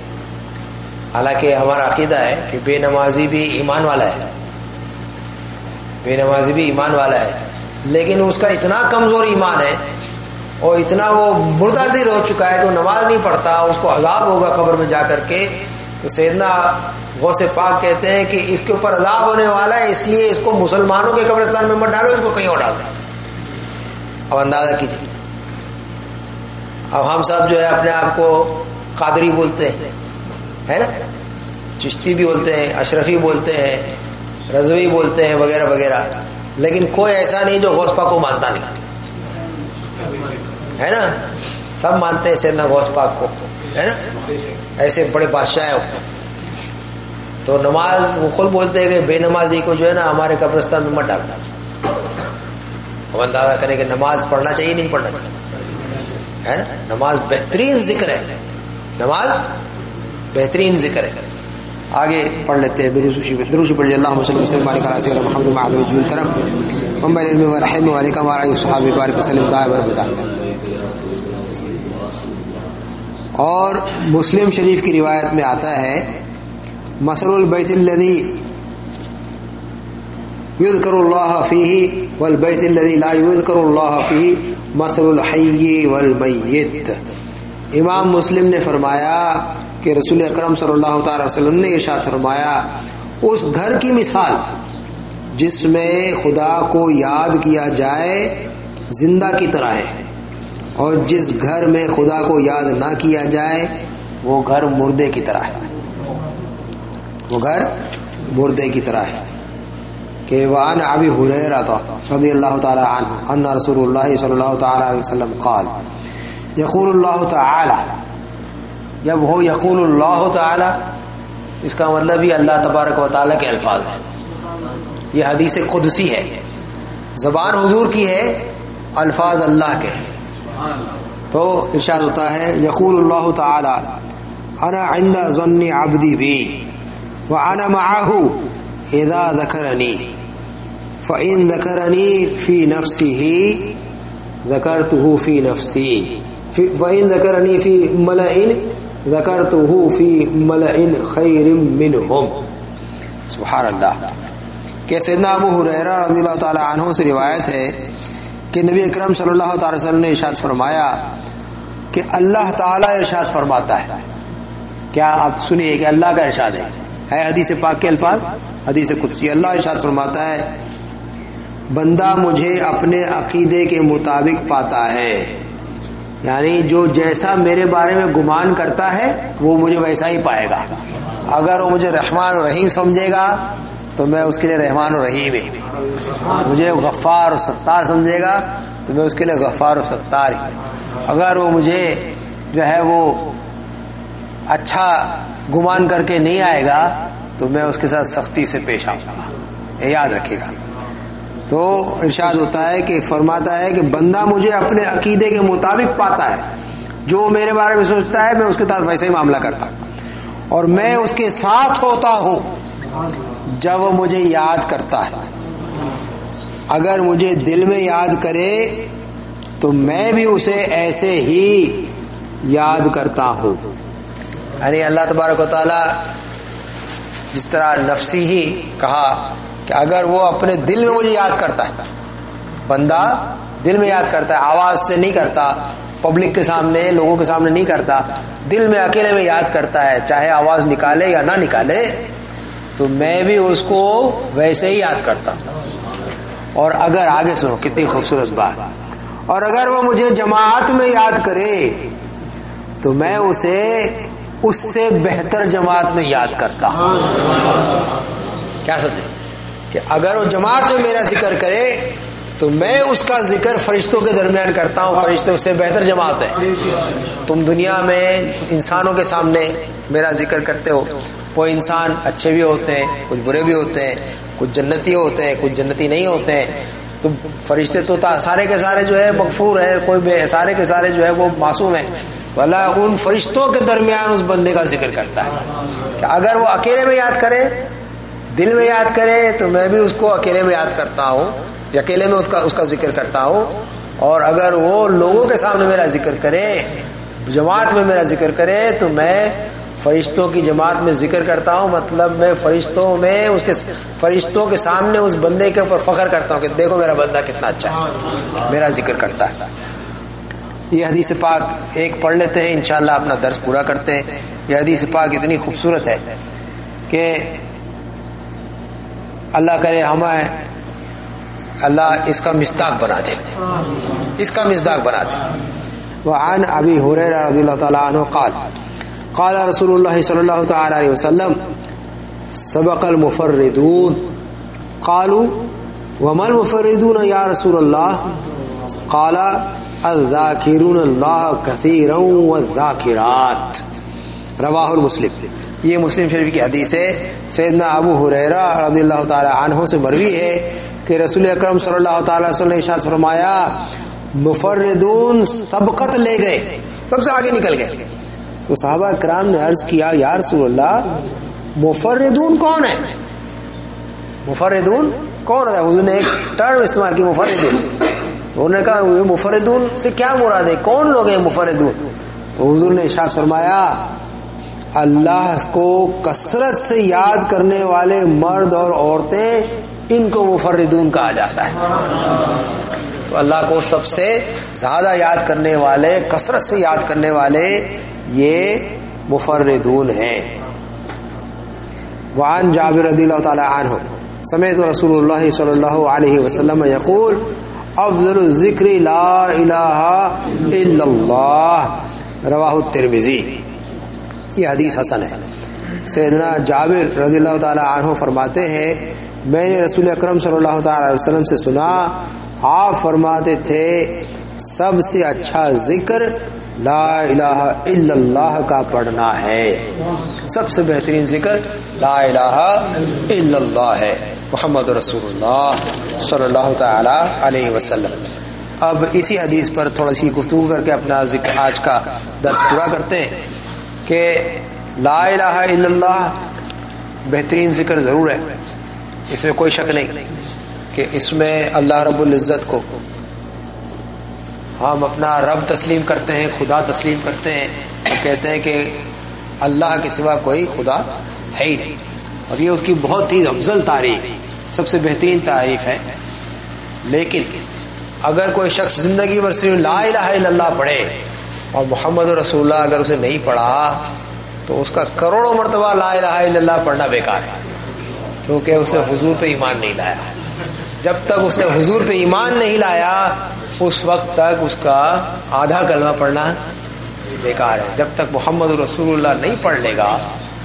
حالانکہ ہمارا عقیدہ ہے کہ بے نمازی بھی ایمان والا ہے، بے نمازی بھی ایمان والا ہے، لیکن اس کا اتنا کمزور ایمان ہے اور اتنا وہ مردہ دل ہو چکا ہے کہ وہ نماز نہیں پڑھتا، اس کو عذاب ہوگا قبر میں جا کر کے. تو سیدنا غوث پاک کہتے ہیں کہ اس کے اوپر عذاب ہونے والا ہے، اس لیے اس کو مسلمانوں کے قبرستان میں مت ڈالو، اس کو کہیں اور ڈال دو. اب اندازہ کیجیے، اب ہم سب جو ہے اپنے آپ کو قادری بولتے ہیں، ہے نا، چشتی بھی بولتے ہیں، اشرفی بولتے ہیں، رضوی بولتے ہیں، وغیرہ وغیرہ، لیکن کوئی ایسا نہیں جو غوث پاک کو مانتا نہیں، ہے نا. سب مانتے ہیں سیدنا غوث پاک کو، ہے نا، ایسے بڑے بادشاہ ہیں. تو نماز وہ خود بولتے ہیں کہ بے نمازی کو جو ہے نا ہمارے قبرستان میں مت ڈالنا. اب اندازہ کریں کہ نماز پڑھنا چاہیے نہیں پڑھنا چاہیے، ہے نا. نماز بہترین ذکر ہے، نماز بہترین ذکر ہے. آگے پڑھ لیتے ہیں درود درود پڑھ اللہم صلی اللہ علیہ وسلم محمد معاذ رجل کرم ومن العلم والرحم وعلیکم وعلی صحابہ بارک وسلم دائما ابدا. اور مسلم شریف کی روایت میں آتا ہے مثل البیت الذی یذکر اللہ فیہ والبیت الذی لا یذکر اللہ فیہ مثل الحی والمیت. امام مسلم نے فرمایا کہ رسول اکرم صلی اللہ تعالی وسلم نے ارشاد فرمایا اس گھر کی مثال جس میں خدا کو یاد کیا جائے زندہ کی طرح ہے، اور جس گھر میں خدا کو یاد نہ کیا جائے وہ گھر مردے کی طرح ہے. وہ گھر مردے کی طرح ہے. کہ وعن ابی ہریرہ رضی اللہ تعالی عنہ ان رسول اللہ صلی اللہ تعالی علیہ وسلم قال یقول اللہ تعالی. جب ہو یقول اللہ تعالی اس کا مطلب یہ اللہ تبارک و تعالی کے الفاظ ہیں. یہ حدیث قدسی ہے, زبان حضور کی ہے, الفاظ اللہ کے ہیں. تو ارشاد ہوتا ہے یقول اللہ تعالی انا عند ظن عبدی بی وانا معه اذا ذکرنی فإن ذکرنی فی نفسه ذکرته فی نفسی وإن ذکرنی فی ملأ ذکرته فی ملأ خیر منهم. سبحان اللہ. کہ سیدنا ابو ہریرہ رضی اللہ تعالی عنہ سے روایت ہے کہ نبی اکرم صلی اللہ تعالی وسلم نے ارشاد فرمایا کہ اللہ تعالی ارشاد فرماتا ہے. کیا آپ سنیے کہ اللہ کا ارشاد ہے, ہے حدیث پاک کے الفاظ, حدیث قدسی. اللہ ارشاد فرماتا ہے بندہ مجھے اپنے عقیدے کے مطابق پاتا ہے, یعنی جو جیسا میرے بارے میں گمان کرتا ہے وہ مجھے ویسا ہی پائے گا. اگر وہ مجھے رحمان و رحیم سمجھے گا تو میں اس کے لیے رحمان و رحیم ہی, مجھے غفار و ستار سمجھے گا تو میں اس کے لیے غفار و ستار ہی. اگر وہ مجھے جو ہے وہ اچھا گمان کر کے نہیں آئے گا تو میں اس کے ساتھ سختی سے پیش آؤں گا. یہ یاد رکھے گا. تو ارشاد ہوتا ہے کہ فرماتا ہے کہ بندہ مجھے اپنے عقیدے کے مطابق پاتا ہے, جو میرے بارے میں سوچتا ہے میں اس کے ساتھ ویسے ہی معاملہ کرتا ہوں, اور میں اس کے ساتھ ہوتا ہوں جب وہ مجھے یاد کرتا ہے. اگر مجھے دل میں یاد کرے تو میں بھی اسے ایسے ہی یاد کرتا ہوں. یعنی اللہ تبارک و تعالی جس طرح نفسی ہی کہا کہ اگر وہ اپنے دل میں مجھے یاد کرتا ہے, بندہ دل میں یاد کرتا ہے, آواز سے نہیں کرتا, پبلک کے سامنے لوگوں کے سامنے نہیں کرتا, دل میں اکیلے میں یاد کرتا ہے, چاہے آواز نکالے یا نہ نکالے, تو میں بھی اس کو ویسے ہی یاد کرتا ہوں. اور اگر آگے سنو کتنی خوبصورت بات, اور اگر وہ مجھے جماعت میں یاد کرے تو میں اسے اس سے بہتر جماعت میں یاد کرتا ہوں. کیا سمجھے کہ اگر وہ جماعت میں میرا ذکر کرے تو میں اس کا ذکر فرشتوں کے درمیان کرتا ہوں, فرشتے اس سے بہتر جماعت ہے. تم دنیا میں انسانوں کے سامنے میرا ذکر کرتے ہو, وہ انسان اچھے بھی ہوتے ہیں, کچھ برے بھی ہوتے ہیں, کچھ جنتی ہوتے ہیں, کچھ جنتی نہیں ہوتے ہیں. تو فرشتے تو سارے کے سارے جو ہے مغفور ہیں, کوئی بے سارے کے سارے جو ہے وہ معصوم ہیں. والا ان فرشتوں کے درمیان اس بندے کا ذکر کرتا ہے کہ اگر وہ اکیلے میں یاد کرے, دل میں یاد کرے, تو میں بھی اس کو اکیلے میں یاد کرتا ہوں, اکیلے میں اس کا اس کا ذکر کرتا ہوں. اور اگر وہ لوگوں کے سامنے میرا ذکر کرے, جماعت میں میرا ذکر کرے, تو میں فرشتوں کی جماعت میں ذکر کرتا ہوں. مطلب میں فرشتوں میں اس کے فرشتوں کے سامنے اس بندے کے اوپر فخر کرتا ہوں کہ دیکھو میرا بندہ کتنا اچھا ہے, میرا ذکر کرتا ہے. یہ حدیث پاک ایک پڑھ لیتے ہیں, انشاءاللہ اپنا درس پورا کرتے ہیں. یہ حدیث پاک اتنی خوبصورت ہے کہ اللہ کرے ہمیں اللہ اس کا مصداق بنا دے, اس کا مصداق بنا دے. وعن ابی ہریرہ رضی اللہ تعالی عنہ قال قال رسول اللہ صلی اللہ تعالی علیہ وسلم سبق المفردون قالوا وما المفردون یا رسول اللہ قال الذاکرون اللہ کثیرا والذاکرات. رواہ مسلم. یہ مسلم شریف کی حدیث ہے. سیدنا ابو ہریرہ رضی اللہ تعالی عنہ سے مروی ہے کہ رسول اکرم صلی اللہ تعالی وسلم نے ارشاد فرمایا مفردون سبقت لے گئے, سب سے آگے نکل گئے. تو صحابہ کرام نے عرض کیا یا رسول اللہ مفردون کون ہے, مفردون کون ہے؟ حضور نے ایک ٹرم استعمال کی مفردون. انہوں نے کہا مفردون سے کیا مراد ہے, کون لوگ ہیں مفردون؟ تو حضور نے ارشاد فرمایا اللہ کو کثرت سے یاد کرنے والے مرد اور عورتیں, ان کو مفردون کہا جاتا ہے. تو اللہ کو سب سے زیادہ یاد کرنے والے, کثرت سے یاد کرنے والے یہ مفردون ہیں. وعن جابر رضی اللہ تعالی عنہ سمعت رسول اللہ صلی اللہ علیہ وسلم یقول افضل الذکر لا الہ الا اللہ. رواہ الترمذی. یہ حدیث حسن ہے. سیدنا جابر رضی اللہ تعالی عنہ فرماتے ہیں میں نے رسول اکرم صلی اللہ تعالی علیہ وسلم سے سنا، آپ فرماتے تھے سب سے اچھا ذکر لا الہ الا اللہ کا پڑھنا ہے، سب سے بہترین ذکر لا الہ الا اللہ ہے، محمد رسول اللہ صلی اللہ تعالی علیہ وسلم۔ اب اسی حدیث پر تھوڑا سی گفتگو کر کے اپنا ذکر آج کا درس پورا کرتے ہیں کہ لا الہ الا اللہ بہترین ذکر ضرور ہے، اس میں کوئی شک نہیں کہ اس میں اللہ رب العزت کو ہم اپنا رب تسلیم کرتے ہیں، خدا تسلیم کرتے ہیں، اور کہتے ہیں کہ اللہ کے سوا کوئی خدا ہے ہی نہیں، اور یہ اس کی بہت ہی افضل تعریف، سب سے بہترین تعریف ہے۔ لیکن اگر کوئی شخص زندگی بھر صرف لا الہ الا اللہ پڑھے اور محمد رسول اللہ اگر اسے نہیں پڑھا تو اس کا کروڑوں مرتبہ لا الہ الا اللہ پڑھنا بیکار ہے، کیونکہ اس نے حضور پہ ایمان نہیں لایا۔ جب تک اس نے حضور پہ ایمان نہیں لایا اس وقت تک اس کا آدھا کلمہ پڑھنا بیکار ہے۔ جب تک محمد رسول اللہ نہیں پڑھ لے گا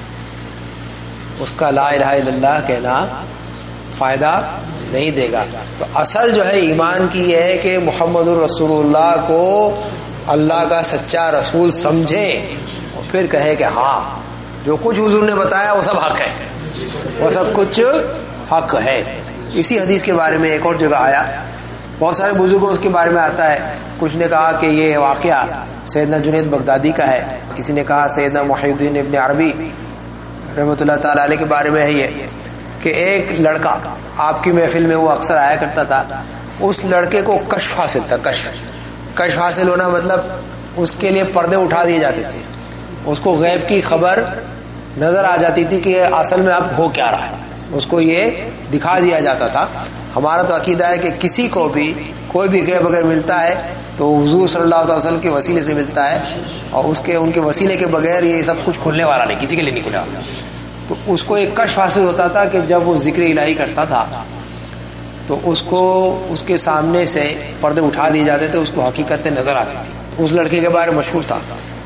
اس کا لا الہ الا اللہ کہنا فائدہ نہیں دے گا۔ تو اصل جو ہے ایمان کی یہ ہے کہ محمد رسول اللہ کو اللہ کا سچا رسول سمجھے اور پھر کہے کہ ہاں جو کچھ حضور نے بتایا وہ سب حق ہے، وہ سب کچھ حق ہے۔ اسی حدیث کے بارے میں ایک اور جگہ آیا، بہت سارے بزرگوں اس کے بارے میں آتا ہے، کچھ نے کہا کہ یہ واقعہ سیدنا جنید بغدادی کا ہے، کسی نے کہا سیدنا محی الدین ابن عربی رحمۃ اللہ تعالی علیہ کے بارے میں ہے یہ کہ ایک لڑکا آپ کی محفل میں وہ اکثر آیا کرتا تھا، اس لڑکے کو کشف حاصل تھا۔ کشف کشف حاصل ہونا مطلب اس کے لیے پردے اٹھا دیے جاتے تھے، اس کو غیب کی خبر نظر آ جاتی تھی کہ اصل میں اب ہو کیا رہا ہے، اس کو یہ دکھا دیا جاتا تھا۔ ہمارا تو عقیدہ ہے کہ کسی کو بھی کوئی بھی غیب اگر ملتا ہے تو حضور صلی اللہ علیہ وسلم کے وسیلے سے ملتا ہے، اور اس کے ان کے وسیلے کے بغیر یہ سب کچھ کھلنے والا نہیں، کسی کے لیے نہیں کھلنے والا۔ تو اس کو ایک کشف حاصل ہوتا تھا کہ جب وہ ذکر الہی کرتا تھا تو اس کو اس کے سامنے سے پردے اٹھا دیے جاتے تھے، اس کو حقیقتیں نظر آتی تھی۔ تو اس لڑکے کے بارے میں مشہور تھا۔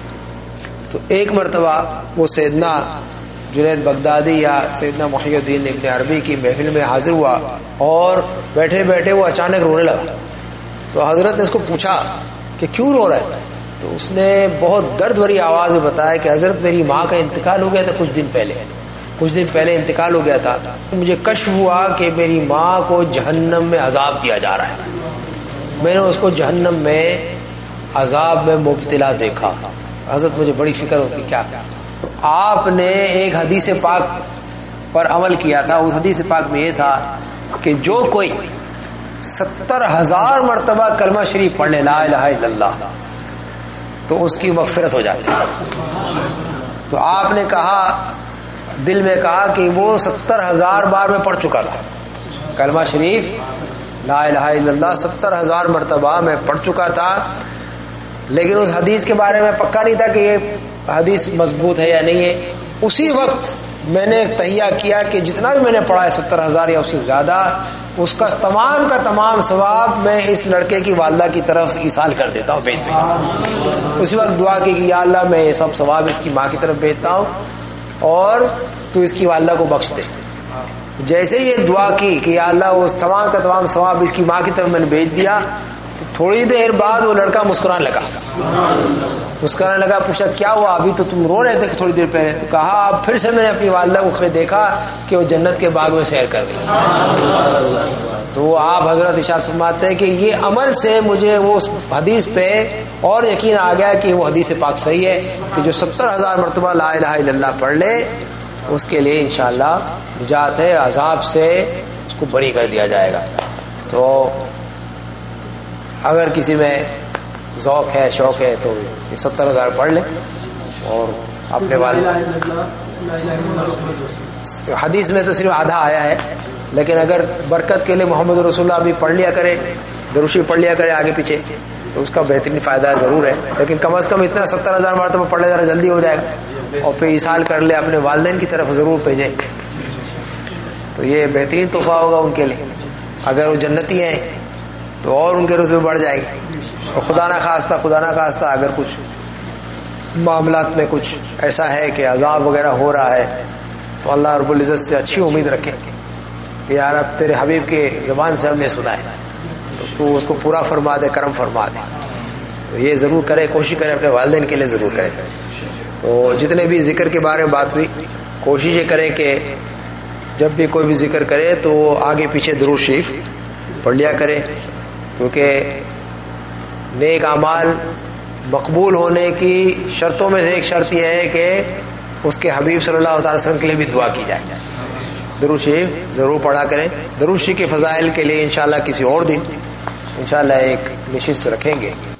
تو ایک مرتبہ وہ سیدنا جنید بغدادی یا سیدنا محی الدین ابن عربی کی محفل میں حاضر ہوا اور بیٹھے بیٹھے وہ اچانک رونے لگا۔ تو حضرت نے اس کو پوچھا کہ کیوں رو رہا ہے؟ تو اس نے بہت درد بھری آواز میں بتایا کہ حضرت میری ماں کا انتقال ہو گیا تھا کچھ دن پہلے کچھ دن پہلے انتقال ہو گیا تھا، مجھے کشف ہوا کہ میری ماں کو جہنم میں عذاب دیا جا رہا ہے، میں نے اس کو جہنم میں عذاب میں مبتلا دیکھا، حضرت مجھے بڑی فکر ہوتی کیا۔ تو آپ نے ایک حدیث پاک پر عمل کیا تھا، اس حدیث پاک میں یہ تھا کہ جو کوئی ستر ہزار مرتبہ کلمہ شریف پڑھ لے لا الہ الا اللہ تو اس کی مغفرت ہو جاتی ہے۔ تو آپ نے کہا، دل میں کہا کہ وہ ستر ہزار بار میں پڑھ چکا تھا کلمہ شریف لا الہ الا اللہ، ستر ہزار مرتبہ میں پڑھ چکا تھا، لیکن اس حدیث کے بارے میں پکا نہیں تھا کہ یہ حدیث مضبوط ہے یا نہیں ہے۔ اسی وقت میں نے تہیہ کیا کہ جتنا بھی میں نے پڑھا ہے ستر ہزار یا اس سے زیادہ، اس کا تمام کا تمام ثواب میں اس لڑکے کی والدہ کی طرف ایصال کر دیتا ہوں، بھیج دیتا ہوں۔ اسی وقت دعا کی کہ یا اللہ میں یہ سب ثواب اس کی ماں کی طرف بھیجتا ہوں اور تو اس کی والدہ کو بخش دے۔ جیسے ہی یہ دعا کی کہ یا اللہ وہ تمام کا تمام ثواب اس کی ماں کی طرف میں نے بھیج دیا، تو تھوڑی دیر بعد وہ لڑکا مسکرانے لگا مسکرانے لگا پوچھا کیا ہوا؟ ابھی تو تم رو رہے تھے تھوڑی دیر پہلے۔ تو کہا اب پھر سے میں نے اپنی والدہ کو دیکھا کہ وہ جنت کے باغ میں سیر کر رہی۔ تو آپ حضرت ارشاد فرماتے ہیں کہ یہ عمل سے مجھے وہ حدیث پہ اور یقین آ گیا کہ وہ حدیث پاک صحیح ہے کہ جو ستر ہزار مرتبہ لا الہ الا اللہ پڑھ لے اس کے لیے انشاءاللہ نجات ہے، عذاب سے اس کو بری کر دیا جائے گا۔ تو اگر کسی میں ذوق ہے، شوق ہے تو یہ ستر ہزار پڑھ لیں اور اپنے والد۔ حدیث میں تو صرف آدھا آیا ہے، لیکن اگر برکت کے لیے محمد رسول اللہ بھی پڑھ لیا کرے، دروشی پڑھ لیا کرے آگے پیچھے، تو اس کا بہترین فائدہ ضرور ہے۔ لیکن کم از کم اتنا ستر ہزار مرتبہ پڑھ لے ذرا جلدی ہو جائے گا، اور پھر ایصال کر لے اپنے والدین کی طرف ضرور بھیجیں، تو یہ بہترین تحفہ ہوگا ان کے لیے۔ اگر وہ جنتی ہیں تو اور ان کے رتبے بڑھ جائے گی، اور خدا نہ خواستہ خدا نہ خواستہ اگر کچھ معاملات میں کچھ ایسا ہے کہ عذاب وغیرہ ہو رہا ہے تو اللہ رب العزت سے اچھی امید رکھیں کہ یار اب تیرے حبیب کے زبان سے ہم نے سنا ہے تو تو اس کو پورا فرما دے، کرم فرما دے. تو یہ ضرور کرے، کوشش کرے اپنے والدین کے لیے ضرور کرے. تو جتنے بھی ذکر کے بارے میں بات ہوئی، کوشش یہ کریں کہ جب بھی کوئی بھی ذکر کرے تو آگے پیچھے درود شریف پڑھ لیا کرے، کیونکہ نیک اعمال مقبول ہونے کی شرطوں میں سے ایک شرط یہ ہے کہ اس کے حبیب صلی اللہ علیہ وسلم کے لیے بھی دعا کی جائے. درود شریف ضرور پڑھا کریں. درود شریف کے فضائل کے لیے انشاءاللہ کسی اور دن انشاءاللہ ایک نشست رکھیں گے.